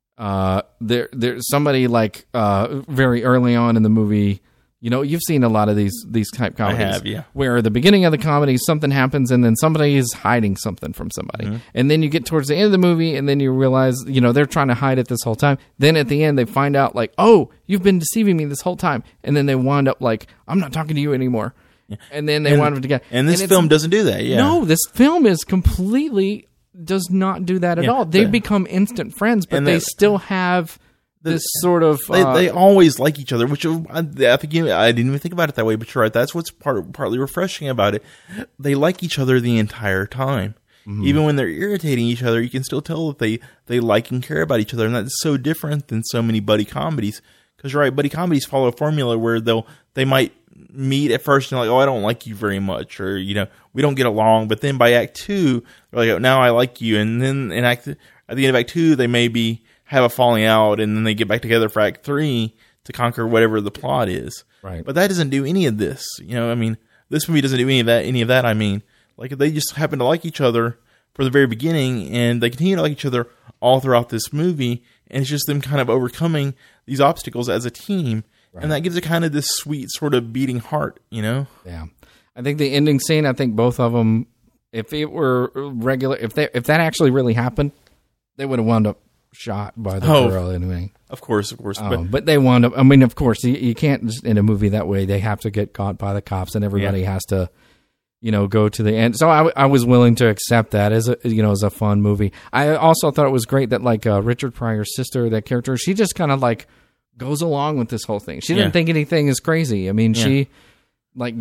there's somebody like very early on in the movie. You've seen a lot of these type comedies. I have, yeah. Where at the beginning of the comedy, something happens, and then somebody is hiding something from somebody. Mm-hmm. And then you get towards the end of the movie, and then you realize, they're trying to hide it this whole time. Then at the end, they find out, like, oh, you've been deceiving me this whole time. And then they wind up like, I'm not talking to you anymore. Yeah. And then they wind up together. And this film doesn't do that, yeah. No, this film is completely does not do that at all. They become instant friends, but they still have... this sort of... They always like each other, which I think I didn't even think about it that way, but you're right. That's what's partly refreshing about it. They like each other the entire time. Mm-hmm. Even when they're irritating each other, you can still tell that they like and care about each other, and that's so different than so many buddy comedies. Because you're right, buddy comedies follow a formula where they might meet at first and they're like, oh, I don't like you very much, or, we don't get along, but then by Act 2, they're like, oh, now I like you, and then at the end of Act 2, they maybe have a falling out, and then they get back together for Act 3 to conquer whatever the plot is. Right. But that doesn't do any of this. This movie doesn't do any of that. I mean, like, they just happen to like each other for the very beginning, and they continue to like each other all throughout this movie, and it's just them kind of overcoming these obstacles as a team, right. And that gives it kind of this sweet sort of beating heart, Yeah. I think the ending scene, I think both of them, if it were regular, if that actually really happened, they would have wound up shot by the girl anyway. Of course. But they wound up, I mean, of course, you can't just in a movie that way. They have to get caught by the cops, and everybody has to, go to the end. So I was willing to accept that as a fun movie. I also thought it was great that like Richard Pryor's sister, that character, she just kind of like goes along with this whole thing. She didn't think anything is crazy. I mean, she like just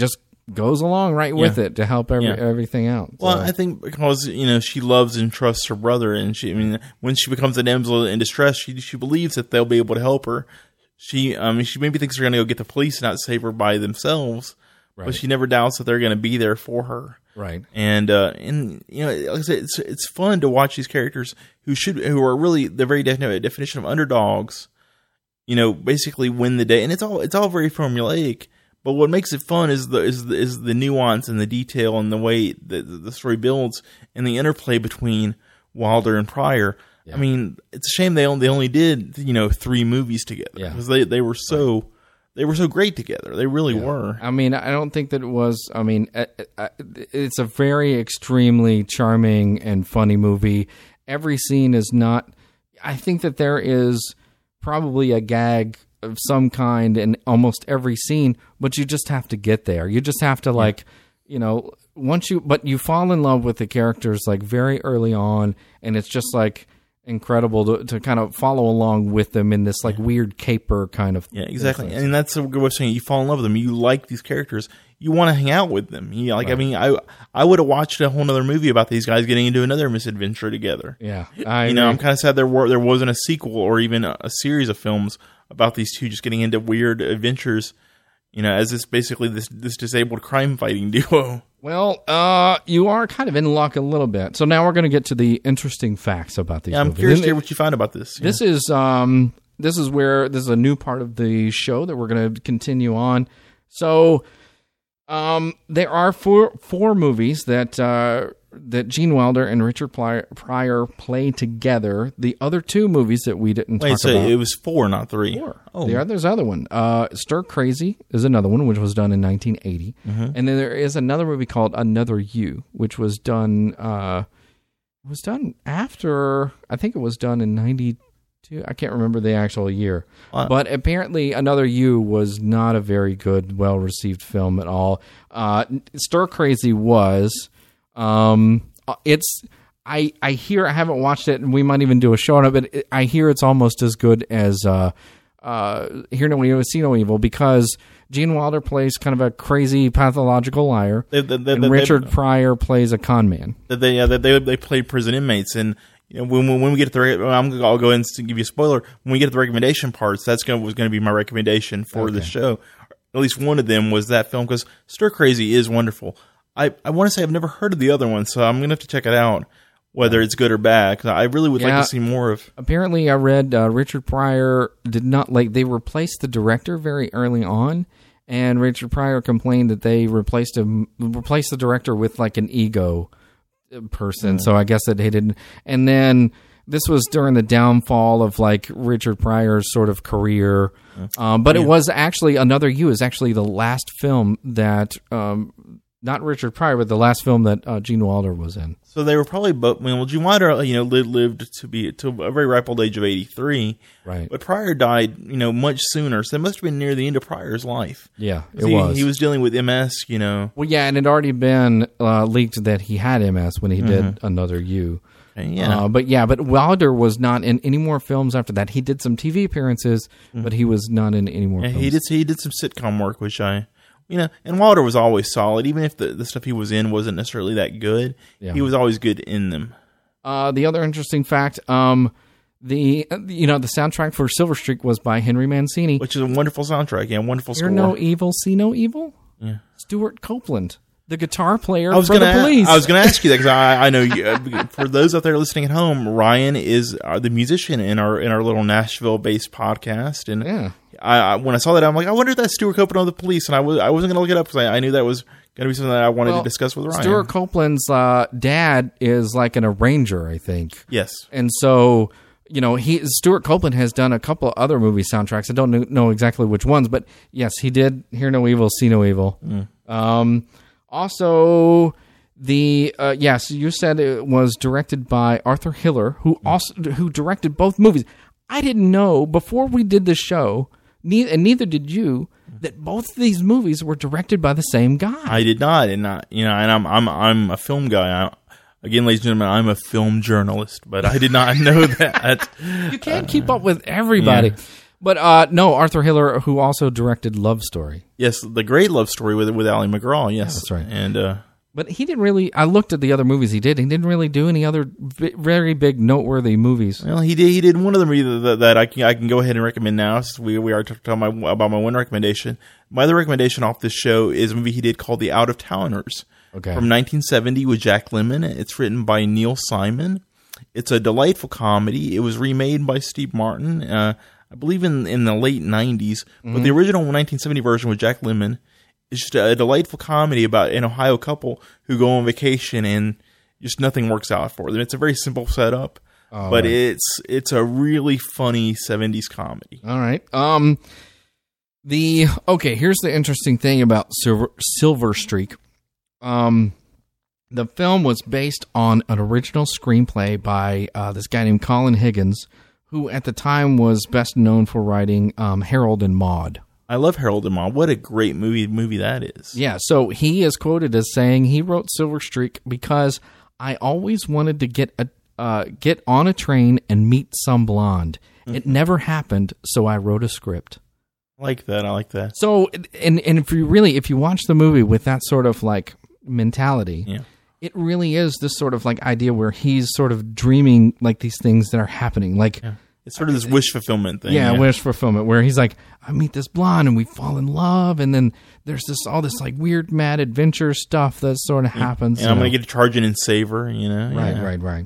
goes along right with it to help everything out. Well, So, I think because she loves and trusts her brother, and when she becomes a damsel in distress, she believes that they'll be able to help her. She maybe thinks they're going to go get the police and not save her by themselves, but she never doubts that they're going to be there for her. right. And like I said, it's fun to watch these characters who are really the very definition of underdogs. Basically win the day, and it's all very formulaic. But what makes it fun is the nuance and the detail and the way that the story builds and the interplay between Wilder and Pryor. Yeah. I mean, it's a shame they only did 3 movies together because they were so great together. They really were. I mean, I don't think that it was. I mean, it's a very extremely charming and funny movie. Every scene is not. I think that there is probably a gag of some kind in almost every scene, but you just have to get there. You just have to but you fall in love with the characters like very early on, and it's just like incredible to kind of follow along with them in this like weird caper kind of thing. Yeah, exactly. And that's a good way of saying you fall in love with them. You like these characters. You want to hang out with them. Right. I mean, I would have watched a whole other movie about these guys getting into another misadventure together. Yeah. I'm kind of sad there wasn't a sequel or even a series of films about these two just getting into weird adventures, as this basically this disabled crime fighting duo. Well, you are kind of in luck a little bit. So now we're going to get to the interesting facts about these movies. I'm curious to hear what you find about this. This is a new part of the show that we're going to continue on. So there are four movies that Gene Wilder and Richard Pryor play together. The other 2 movies that we didn't talk about. It was 4, not 3. 4. Oh. There's other one. Stir Crazy is another one, which was done in 1980. Mm-hmm. And then there is another movie called Another You, which was done after, I think it was done in 92. I can't remember the actual year. But apparently Another You was not a very good, well-received film at all. Stir Crazy was... I haven't watched it, and we might even do a show on it, but I hear it's almost as good as Hear No Evil, See No Evil, because Gene Wilder plays kind of a crazy pathological liar, and Richard Pryor plays a con man. They play prison inmates, and when we get to I'll go ahead and give you a spoiler. When we get to the recommendation parts, was going to be my recommendation for the show. At least one of them was that film, because Stir Crazy is wonderful. I want to say I've never heard of the other one, so I'm going to have to check it out, whether it's good or bad, because I really would like to see more of... Apparently, I read Richard Pryor did not... they replaced the director very early on, and Richard Pryor complained that they replaced the director with like an ego person, so I guess that they didn't... And then this was during the downfall of like Richard Pryor's sort of career, but it was actually... Another You is actually the last film that... not Richard Pryor, but the last film that Gene Wilder was in. So they were probably both. Well, Gene Wilder, lived to a very ripe old age of 83. Right. But Pryor died, much sooner. So it must have been near the end of Pryor's life. Yeah, it was. He was dealing with MS. Well, yeah, and it had already been leaked that he had MS when he did Another You. Yeah. But Wilder was not in any more films after that. He did some TV appearances, but he was not in any more films. He did some sitcom work, which and Wilder was always solid, even if the stuff he was in wasn't necessarily that good. Yeah. He was always good in them. The other interesting fact, the soundtrack for Silver Streak was by Henry Mancini, which is a wonderful soundtrack. Yeah, wonderful score. Hear No Evil, See No Evil. Yeah, Stuart Copeland, the guitar player for the Police. I was going to ask you that, because I know you, for those out there listening at home, Ryan is the musician in our little Nashville-based podcast, and yeah. When I saw that, I'm like, I wonder if that's Stuart Copeland of the Police, and I wasn't going to look it up because I knew that was going to be something that I wanted to discuss with Ryan. Stuart Copeland's dad is like an arranger, I think. Yes, and so Stuart Copeland has done a couple other movie soundtracks. I don't know exactly which ones, but yes, he did Hear No Evil, See No Evil. Also, yes, you said it was directed by Arthur Hiller, who directed both movies. I didn't know before we did the show, neither did you, that both of these movies were directed by the same guy. I did not, and I'm a film guy. Again, ladies and gentlemen, I'm a film journalist, but I did not know that. You can't keep up with everybody. Yeah. But no, Arthur Hiller, who also directed Love Story. Yes, the great Love Story with Ally McGraw. Yes, That's right. And but he didn't really. I looked at the other movies he did. He didn't really do any other very big, noteworthy movies. well, he did. He did one of them that I can go ahead and recommend now. Since we are talking about my one recommendation. My other recommendation off this show is a movie he did called The Out of Towners. Okay. From 1970 with Jack Lemmon. It's written by Neil Simon. It's a delightful comedy. It was remade by Steve Martin, I believe in the late 90s. But the original 1970 version with Jack Lemmon is just a delightful comedy about an Ohio couple who go on vacation and just nothing works out for them. It's a very simple setup, but right. It's a really funny 70s comedy. All right. Here's the interesting thing about Silver Streak. The film was based on an original screenplay by this guy named Colin Higgins, who at the time was best known for writing Harold and Maude. I love Harold and Maude. What a great movie that is. Yeah, so he is quoted as saying he wrote Silver Streak because I always wanted to get on a train and meet some blonde. It never happened, so I wrote a script. I like that. So, and if you watch the movie with that sort of like mentality, yeah. It really is this sort of like idea where he's sort of dreaming like these things that are happening. Like it's sort of this wish fulfillment thing. Yeah, wish fulfillment where he's like, I meet this blonde and we fall in love, and then there's all this like weird mad adventure stuff that sort of happens. And I'm gonna get to charge in and savor, Right.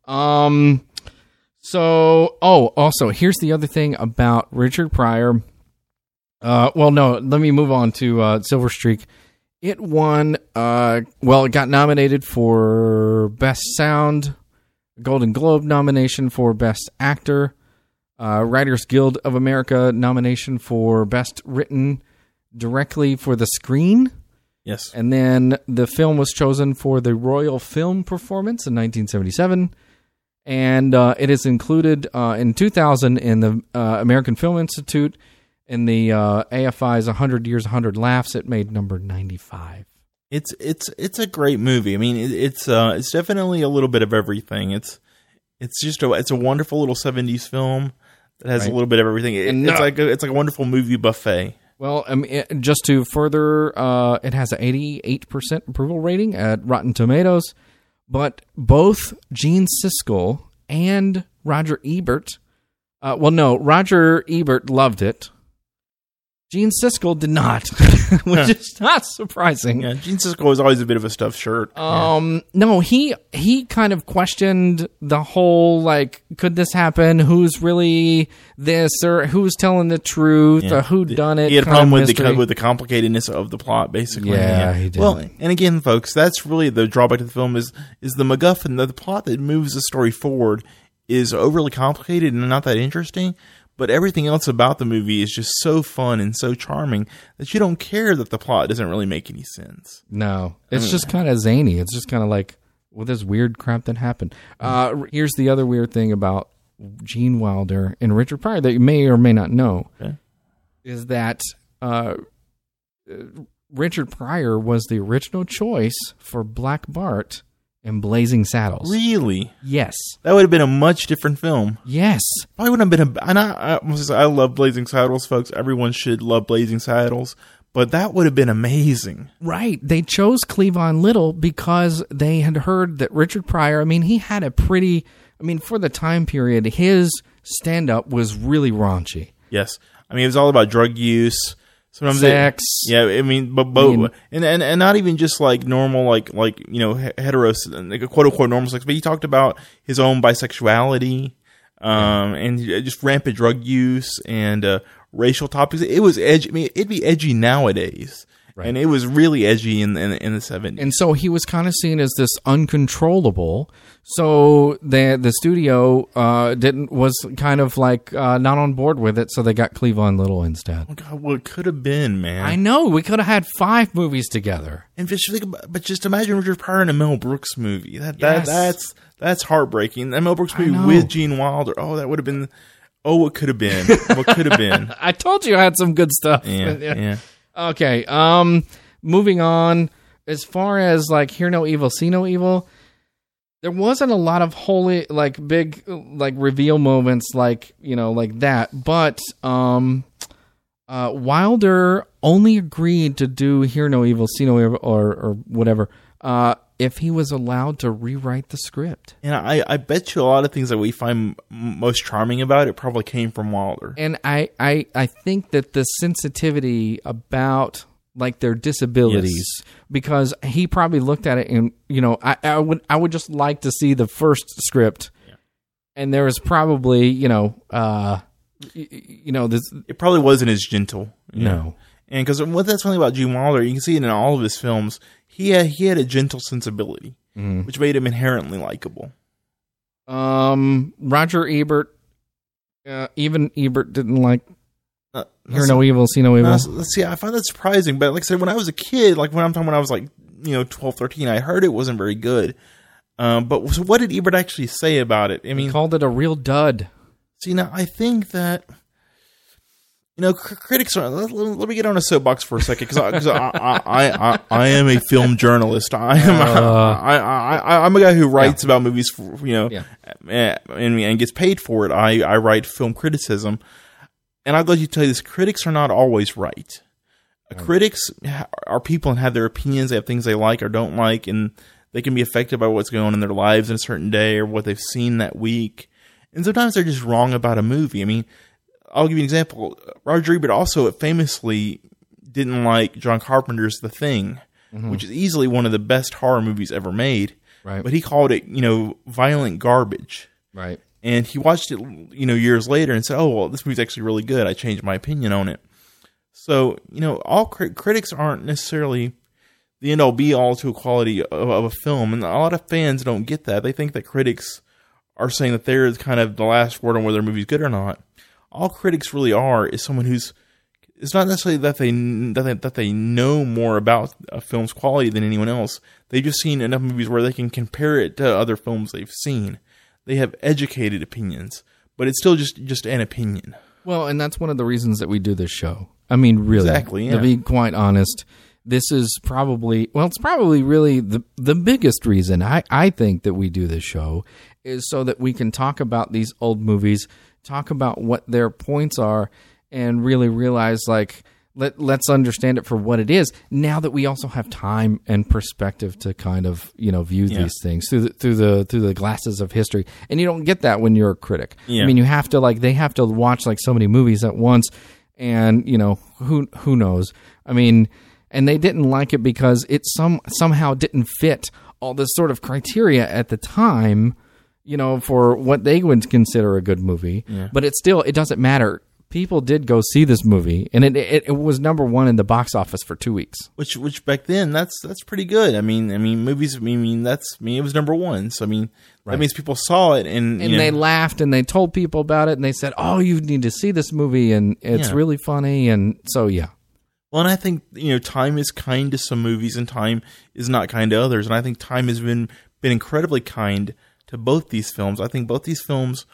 Also here's the other thing about Richard Pryor. Let me move on to Silver Streak. It won, it got nominated for Best Sound, Golden Globe nomination for Best Actor, Writers Guild of America nomination for Best Written Directly for the Screen. Yes. And then the film was chosen for the Royal Film Performance in 1977. And it is included in 2000 in the American Film Institute. In the AFI's 100 Years, 100 Laughs, it made number 95. It's a great movie. I mean, it's definitely a little bit of everything. It's a wonderful little 70s film that has a little bit of everything. It's like a wonderful movie buffet. Well, just to further, it has an 88% approval rating at Rotten Tomatoes, but both Gene Siskel and Roger Ebert, Roger Ebert loved it. Gene Siskel did not, which is not surprising. Yeah, Gene Siskel was always a bit of a stuffed shirt. No, he kind of questioned the whole, like, could this happen? Who's really this? Or who's telling the truth? Or who done it? He had a problem with the complicatedness of the plot, basically. Yeah, he did. Well, and again, folks, that's really the drawback to the film is the MacGuffin, the plot that moves the story forward is overly complicated and not that interesting. But everything else about the movie is just so fun and so charming that you don't care that the plot doesn't really make any sense. No, it's just kind of zany. It's just kind of like, this weird crap that happened. Here's the other weird thing about Gene Wilder and Richard Pryor that you may or may not know, is that Richard Pryor was the original choice for Black Bart in Blazing Saddles. Really? Yes. That would have been a much different film. Yes. Probably wouldn't have been I love Blazing Saddles, folks. Everyone should love Blazing Saddles. But that would have been amazing. Right. They chose Cleavon Little because they had heard that Richard Pryor, he had a pretty, for the time period, his stand-up was really raunchy. Yes. It was all about drug use. Sometimes sex. But and not even just like normal, like hetero, quote unquote normal sex. But he talked about his own bisexuality, and just rampant drug use and racial topics. It was edgy. It'd be edgy nowadays, and it was really edgy in the 70s. And so he was kind of seen as this uncontrollable. So the studio was kind of like not on board with it, so they got Cleavon Little instead. Oh God, what could have been, man? I know, we could have had 5 movies together. And just imagine Richard Pryor in a Mel Brooks movie. That's heartbreaking. That Mel Brooks movie with Gene Wilder. Oh, that would have been. Oh, what could have been? What could have been? I told you I had some good stuff. Yeah. Okay. Moving on. As far as like Hear No Evil, See No Evil. There wasn't a lot of holy, like, big, like, reveal moments, like, you know, like that. But Wilder only agreed to do Hear No Evil, See No Evil, or whatever, if he was allowed to rewrite the script. And I bet you a lot of things that we find most charming about it probably came from Wilder. And I think that the sensitivity about, like, their disabilities, because he probably looked at it and, you know, I would just like to see the first script, and there was probably, you know, this. It probably wasn't as gentle. No. And because that's something about Gene Wilder, you can see it in all of his films. He had a gentle sensibility, which made him inherently likable. Roger Ebert, even Ebert didn't like Hear No Evil, See No Evil. Let's see, I find that surprising. But like I said, when I was a kid, like when I was like, 12, 13, I heard it wasn't very good. But so what did Ebert actually say about it? I mean, he called it a real dud. See, now I think that, critics are. Let me get on a soapbox for a second, because I am a film journalist. I'm a guy who writes about movies, and gets paid for it. I write film criticism, and I'll let you tell you this: critics are not always right. Critics are people and have their opinions. They have things they like or don't like, and they can be affected by what's going on in their lives in a certain day or what they've seen that week. And sometimes they're just wrong about a movie. I mean, I'll give you an example. Roger Ebert also famously didn't like John Carpenter's The Thing, which is easily one of the best horror movies ever made. Right. But he called it, violent garbage. Right. And he watched it, years later and said, oh, well, this movie's actually really good. I changed my opinion on it. So, all critics aren't necessarily the end-all be-all to a quality of a film. And a lot of fans don't get that. They think that critics are saying that they're kind of the last word on whether a movie's good or not. All critics really are is someone who's. It's not necessarily that they know more about a film's quality than anyone else. They've just seen enough movies where they can compare it to other films they've seen. They have educated opinions, but it's still just an opinion. Well, and that's one of the reasons that we do this show. I mean, really, exactly, yeah. To be quite honest, this is probably really the biggest reason I think that we do this show is so that we can talk about these old movies, talk about what their points are, and really realize, like, let's understand it for what it is. Now that we also have time and perspective to kind of view these things through the glasses of history, and you don't get that when you're a critic. Yeah. I mean, you have to they have to watch like so many movies at once, and who knows? I mean, and they didn't like it because it somehow didn't fit all this sort of criteria at the time. For what they would consider a good movie, but it doesn't matter. People did go see this movie, and it was number one in the box office for 2 weeks. Which back then that's pretty good. I mean movies. It was number one. So that means people saw it, and they laughed, and they told people about it, and they said, "Oh, you need to see this movie, and it's really funny." And so Well, and I think time is kind to some movies, and time is not kind to others. And I think time has been incredibly kind to both these films. I think both these films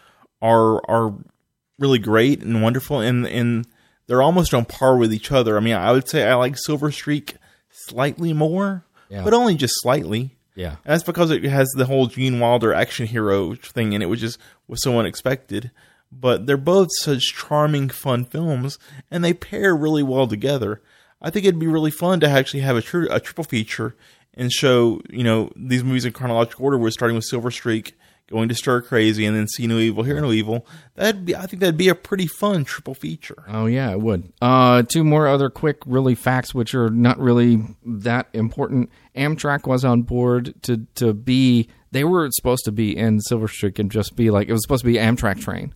are really great and wonderful, and they're almost on par with each other. I mean, I would say I like Silver Streak slightly more, but only just slightly. Yeah, and that's because it has the whole Gene Wilder action hero thing, and it was so unexpected. But they're both such charming, fun films, and they pair really well together. I think it'd be really fun to actually have a triple feature and show, these movies in chronological order. We're starting with Silver Streak, going to Stir Crazy, and then See No Evil, Hear No Evil. I think that'd be a pretty fun triple feature. Oh yeah, it would. Two more other quick, really facts, which are not really that important. Amtrak was on board to be. They were supposed to be in Silver Streak and just be like it was supposed to be Amtrak train,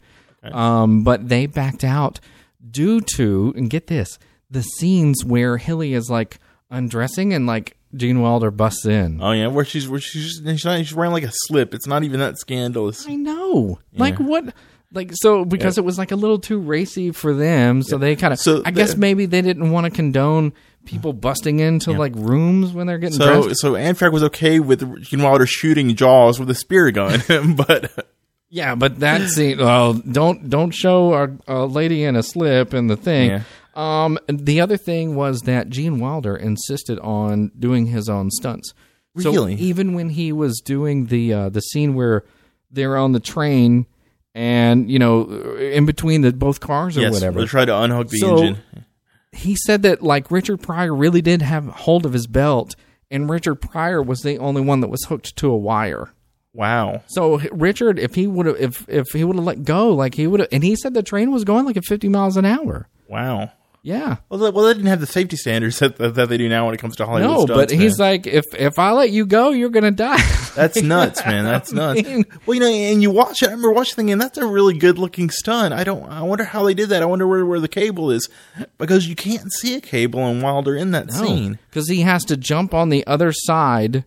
but they backed out due to, and get this, the scenes where Hilly is like undressing and like Gene Wilder busts in. Oh yeah, where she's wearing like a slip. It's not even that scandalous. I know. Yeah. Like what? Like so because it was like a little too racy for them. So they kind of. So I guess maybe they didn't want to condone people busting into like rooms when they're getting dressed. So Amtrak was okay with Gene Wilder shooting Jaws with a spear gun, but. Yeah, but that scene. Well, don't show a lady in a slip in the thing. Yeah. The other thing was that Gene Wilder insisted on doing his own stunts. Really? So even when he was doing the scene where they're on the train and, in between both cars or whatever. They tried to unhook the engine. He said that, like, Richard Pryor really did have hold of his belt, and Richard Pryor was the only one that was hooked to a wire. Wow. So Richard, if he would have let go, like he would have, and he said the train was going like at 50 miles an hour. Wow. Yeah. Well, they didn't have the safety standards that they do now when it comes to Hollywood stunts. No, but he's like, if I let you go, you're gonna die. That's nuts, man. That's nuts. Well, and you watch it. I remember watching thinking, that's a really good looking stunt. I wonder how they did that. I wonder where the cable is, because you can't see a cable in Wilder in that scene, because he has to jump on the other side.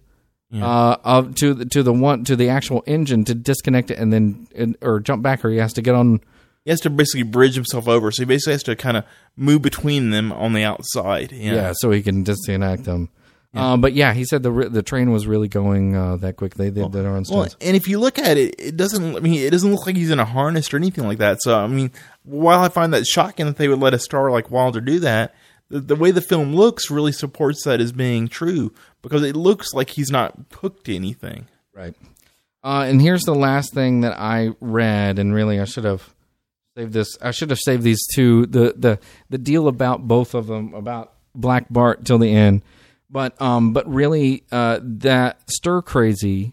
To the actual engine to disconnect it and then or jump back, or he has to get on. He has to basically bridge himself over, so he basically has to kind of move between them on the outside. Yeah, so he can disconnect them. Yeah. But yeah, he said the train was really going that quick. They did their own stunts. And if you look at it, it doesn't look like he's in a harness or anything like that. So while I find that shocking that they would let a star like Wilder do that, the way the film looks really supports that as being true, because it looks like he's not hooked to anything. Right. And here's the last thing that I read, and really I should have saved this. I should have saved these two. The deal about both of them, about Black Bart till the end, but really that Stir Crazy.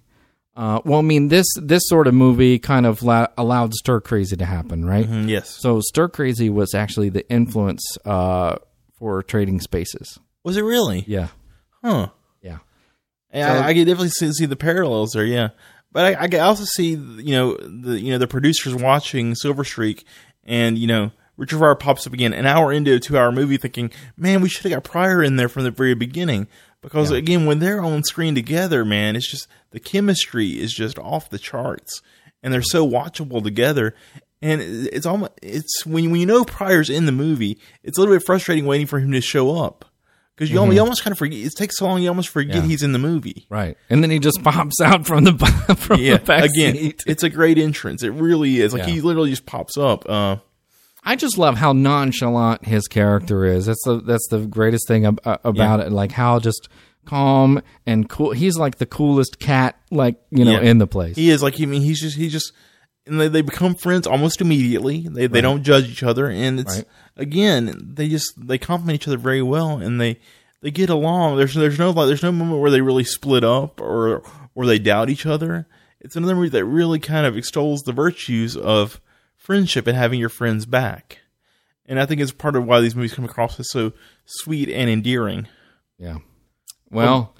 This sort of movie kind of allowed Stir Crazy to happen, right? Mm-hmm, yes. So Stir Crazy was actually the influence for Trading Spaces. Was it really? Yeah. Huh. Yeah. Yeah, I could definitely see the parallels there. Yeah, but I also see the producers watching Silver Streak, and Richard Pryor pops up again an hour into a 2-hour movie, thinking, man, we should have got Pryor in there from the very beginning, because again, when they're on screen together, man, it's just the chemistry is just off the charts, and they're so watchable together. And it's when Pryor's in the movie, it's a little bit frustrating waiting for him to show up, because you almost kind of forget. It takes so long, you almost forget he's in the movie. Right, and then he just pops out from the back again, seat. It's a great entrance. It really is. Like he literally just pops up. I just love how nonchalant his character is. That's the greatest thing about it. Like how just calm and cool. He's like the coolest cat, in the place. He is. Like he's just. And they become friends almost immediately. They don't judge each other, and it's again they complement each other very well, and they get along. There's no moment where they really split up or they doubt each other. It's another movie that really kind of extols the virtues of friendship and having your friends back. And I think it's part of why these movies come across as so sweet and endearing. Yeah. Well,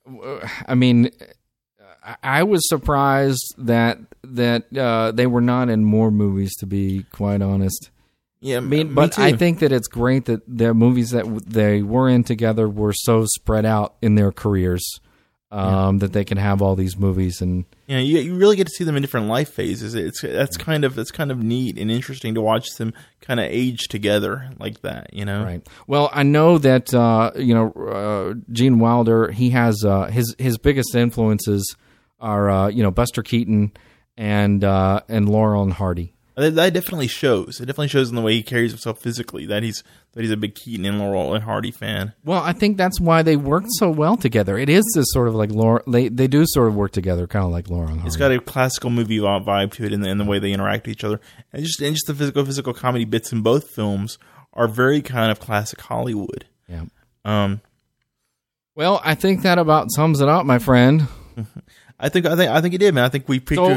I was surprised that they were not in more movies, to be quite honest. Yeah, but I think that it's great that the movies that they were in together were so spread out in their careers, that they can have all these movies. And you really get to see them in different life phases. That's kind of neat and interesting to watch them kind of age together like that. Right. Well, I know that Gene Wilder, he has his biggest influences are Buster Keaton and Laurel and Hardy. That definitely shows. It definitely shows in the way he carries himself physically that he's a big Keaton and Laurel and Hardy fan. Well, I think that's why they worked so well together. It is this sort of like they do sort of work together, kind of like Laurel and Hardy. It's got a classical movie vibe to it, in the way they interact with each other, and just the physical comedy bits in both films are very kind of classic Hollywood. Yeah. Well, I think that about sums it up, my friend. I think it did, man. I think we picked.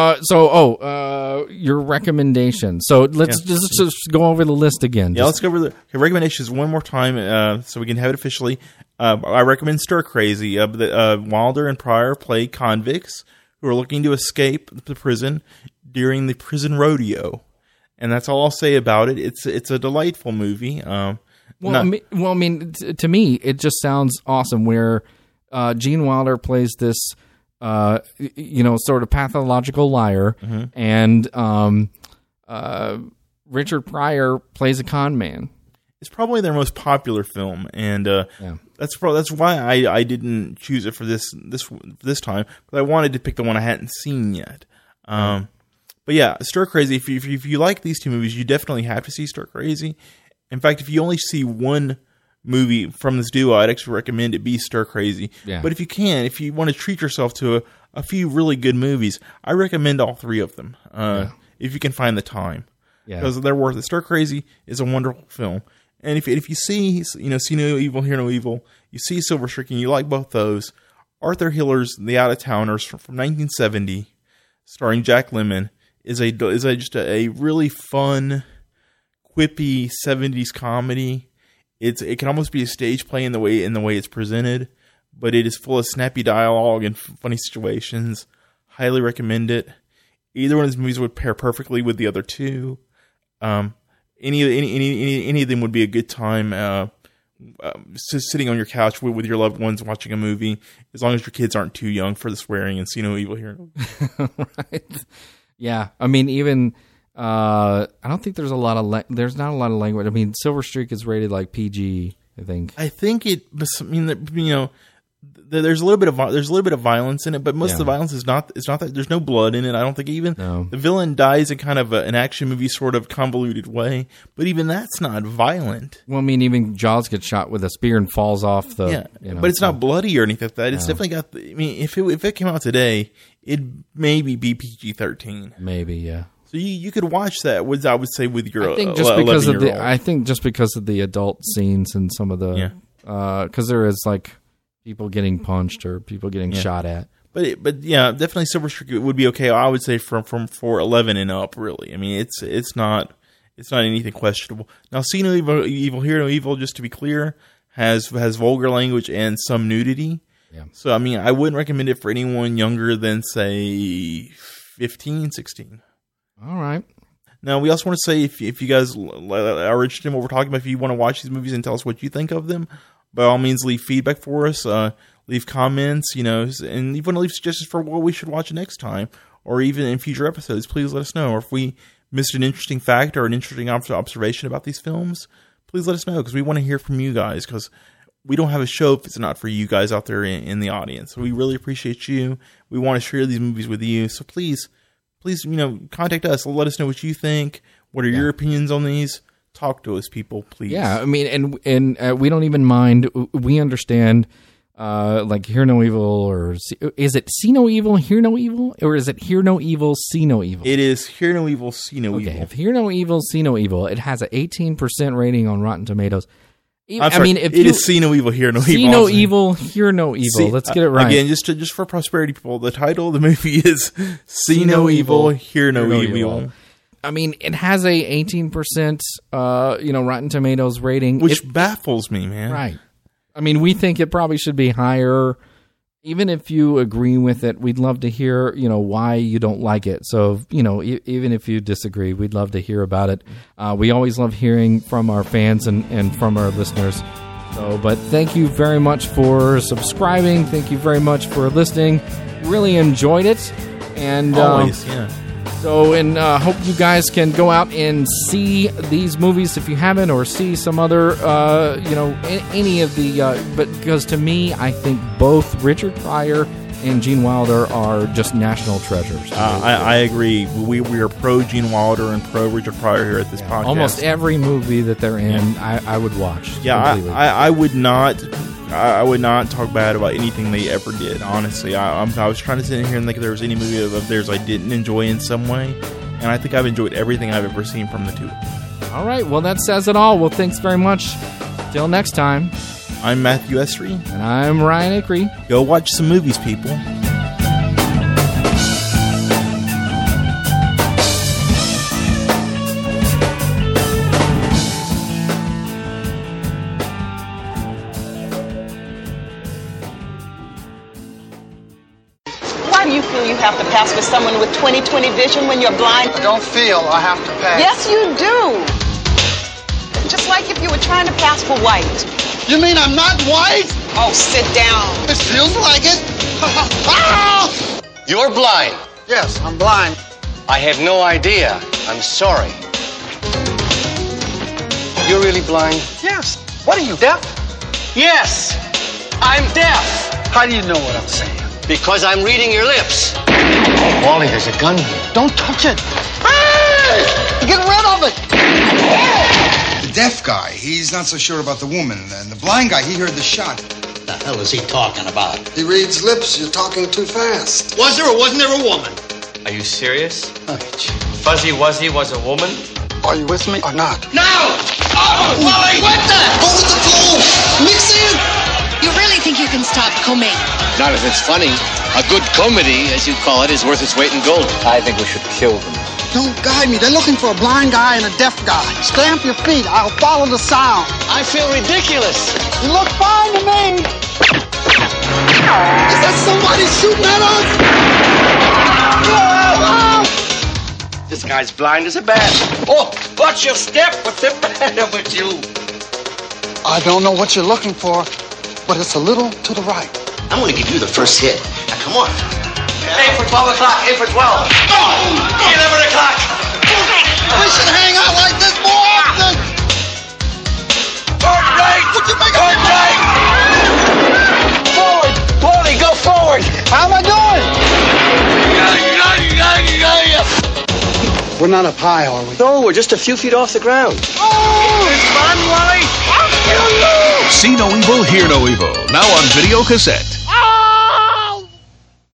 Your recommendation. So let's just go over the list again. Yeah, let's go over the recommendations one more time, so we can have it officially. I recommend Stir Crazy. Wilder and Pryor play convicts who are looking to escape the prison during the prison rodeo, and that's all I'll say about it. It's a delightful movie. To me, it just sounds awesome. Where Gene Wilder plays this. Sort of pathological liar, and Richard Pryor plays a con man. It's probably their most popular film, and that's why I didn't choose it for this time, but I wanted to pick the one I hadn't seen yet. But yeah, Stir Crazy. If you like these two movies, you definitely have to see Stir Crazy. In fact, if you only see one movie from this duo, I'd actually recommend it be Stir Crazy. Yeah. But if you want to treat yourself to a few really good movies, I recommend all three of them if you can find the time. Yeah. Because they're worth it. Stir Crazy is a wonderful film. And if you see, See No Evil, Hear No Evil, you see Silver Streak, and you like both those, Arthur Hiller's The Out-of-Towners from 1970, starring Jack Lemmon, is just a really fun, quippy 70s comedy. It can almost be a stage play in the way it's presented, but it is full of snappy dialogue and funny situations. Highly recommend it. Either one of these movies would pair perfectly with the other two. Any of them would be a good time sitting on your couch with your loved ones watching a movie, as long as your kids aren't too young for the swearing and See No Evil, Hear No Evil. Right. Yeah. I mean, even I don't think there's not a lot of language. I mean, Silver Streak is rated like PG, I think. There's a little bit of violence in it, but most of the violence is not that there's no blood in it. I don't think even the villain dies in kind of an action movie sort of convoluted way, but even that's not violent. Well, I mean, even Jaws gets shot with a spear and falls off the. But it's not bloody or anything like that. It's definitely got. If it came out today, it'd maybe be PG-13. Maybe, yeah. So you could watch that. I would say with your. I think just because of the adult scenes and some of the. Because there is like people getting punched or people getting shot at. But yeah, definitely Silver Streak would be okay. I would say from 411 and up. Really, I mean it's not anything questionable. Now, See No Evil, Hear No Evil, just to be clear, has vulgar language and some nudity. Yeah. So I mean, I wouldn't recommend it for anyone younger than say 15, 16. All right. Now, we also want to say if you guys are interested in what we're talking about, if you want to watch these movies and tell us what you think of them, by all means, leave feedback for us. Leave comments, and you want to leave suggestions for what we should watch next time, or even in future episodes, please let us know. Or if we missed an interesting fact or an interesting observation about these films, please let us know, because we want to hear from you guys, because we don't have a show if it's not for you guys out there in the audience. So we really appreciate you. We want to share these movies with you. So please, contact us. Let us know what you think. What are your opinions on these? Talk to us, people, please. Yeah, I mean, and we don't even mind. We understand, like Hear No Evil, or is it See No Evil, Hear No Evil, or is it Hear No Evil, See No Evil? It is Hear No Evil, See No Evil. Okay, if Hear No Evil, See No Evil, it has an 18% rating on Rotten Tomatoes. It is See No Evil, Hear No Evil. See No Evil, Hear No Evil. Let's get it right. Again, just for prosperity, people, the title of the movie is See No Evil, Hear No Evil. I mean, it has a 18%, Rotten Tomatoes rating, which baffles me, man. Right. I mean, we think it probably should be higher. Even if you agree with it, we'd love to hear, why you don't like it. So, even if you disagree, we'd love to hear about it. We always love hearing from our fans and from our listeners. So, but thank you very much for subscribing. Thank you very much for listening. Really enjoyed it. And always, yeah. So, and hope you guys can go out and see these movies if you haven't, or see some other, any of the. But because to me, I think both Richard Pryor and Gene Wilder are just national treasures. I agree. We are pro Gene Wilder and pro Richard Pryor here at this podcast. Almost every movie that they're in, I would watch. Yeah, I would not. I would not talk bad about anything they ever did, honestly. I was trying to sit in here and think if there was any movie of theirs I didn't enjoy in some way, and I think I've enjoyed everything I've ever seen from the two. All right, well, that says it all. Well, thanks very much. Till next time. I'm Matthew Esri. And I'm Ryan Ickery. Go watch some movies, people. Why do you feel you have to pass for someone with 20/20 vision when you're blind? I don't feel I have to pass. Yes, you do. Just like if you were trying to pass for white. You mean I'm not white? Oh, sit down. This feels like it. You're blind. Yes, I'm blind. I had no idea. I'm sorry. You're really blind? Yes. What are you, deaf? Yes, I'm deaf. How do you know what I'm saying? Because I'm reading your lips. Wally, there's a gun here. Don't touch it. Hey! Get rid of it. deaf guy, he's not so sure about the woman. And the blind guy, he heard the shot. The hell is he talking about? He reads lips. You're talking too fast. Was there or wasn't there a woman? Are you serious? Fuzzy Wuzzy was a woman? Are you with me or not? No! Oh, Wally! What the? Go with the flow. Mix in. You really think you can stop coming? Not if it's funny. A good comedy, as you call it, is worth its weight in gold. I think we should kill them. Don't guide me. They're looking for a blind guy and a deaf guy. Stamp your feet. I'll follow the sound. I feel ridiculous. You look fine to me. Is that somebody shooting at us? This guy's blind as a bat. Oh, watch your step. What's the matter with you? I don't know what you're looking for, but it's a little to the right. I'm going to give you the first hit. Now, come on. Aim for 12 o'clock. Aim for 12. Oh, 11 o'clock. We should hang out like this more often. All right. What you make All right. Forward. Wally, go forward. How am I doing? We're not up high, are we? No, we're just a few feet off the ground. Oh, it's fun, Wally. See No Evil, Hear No Evil. Now on video cassette.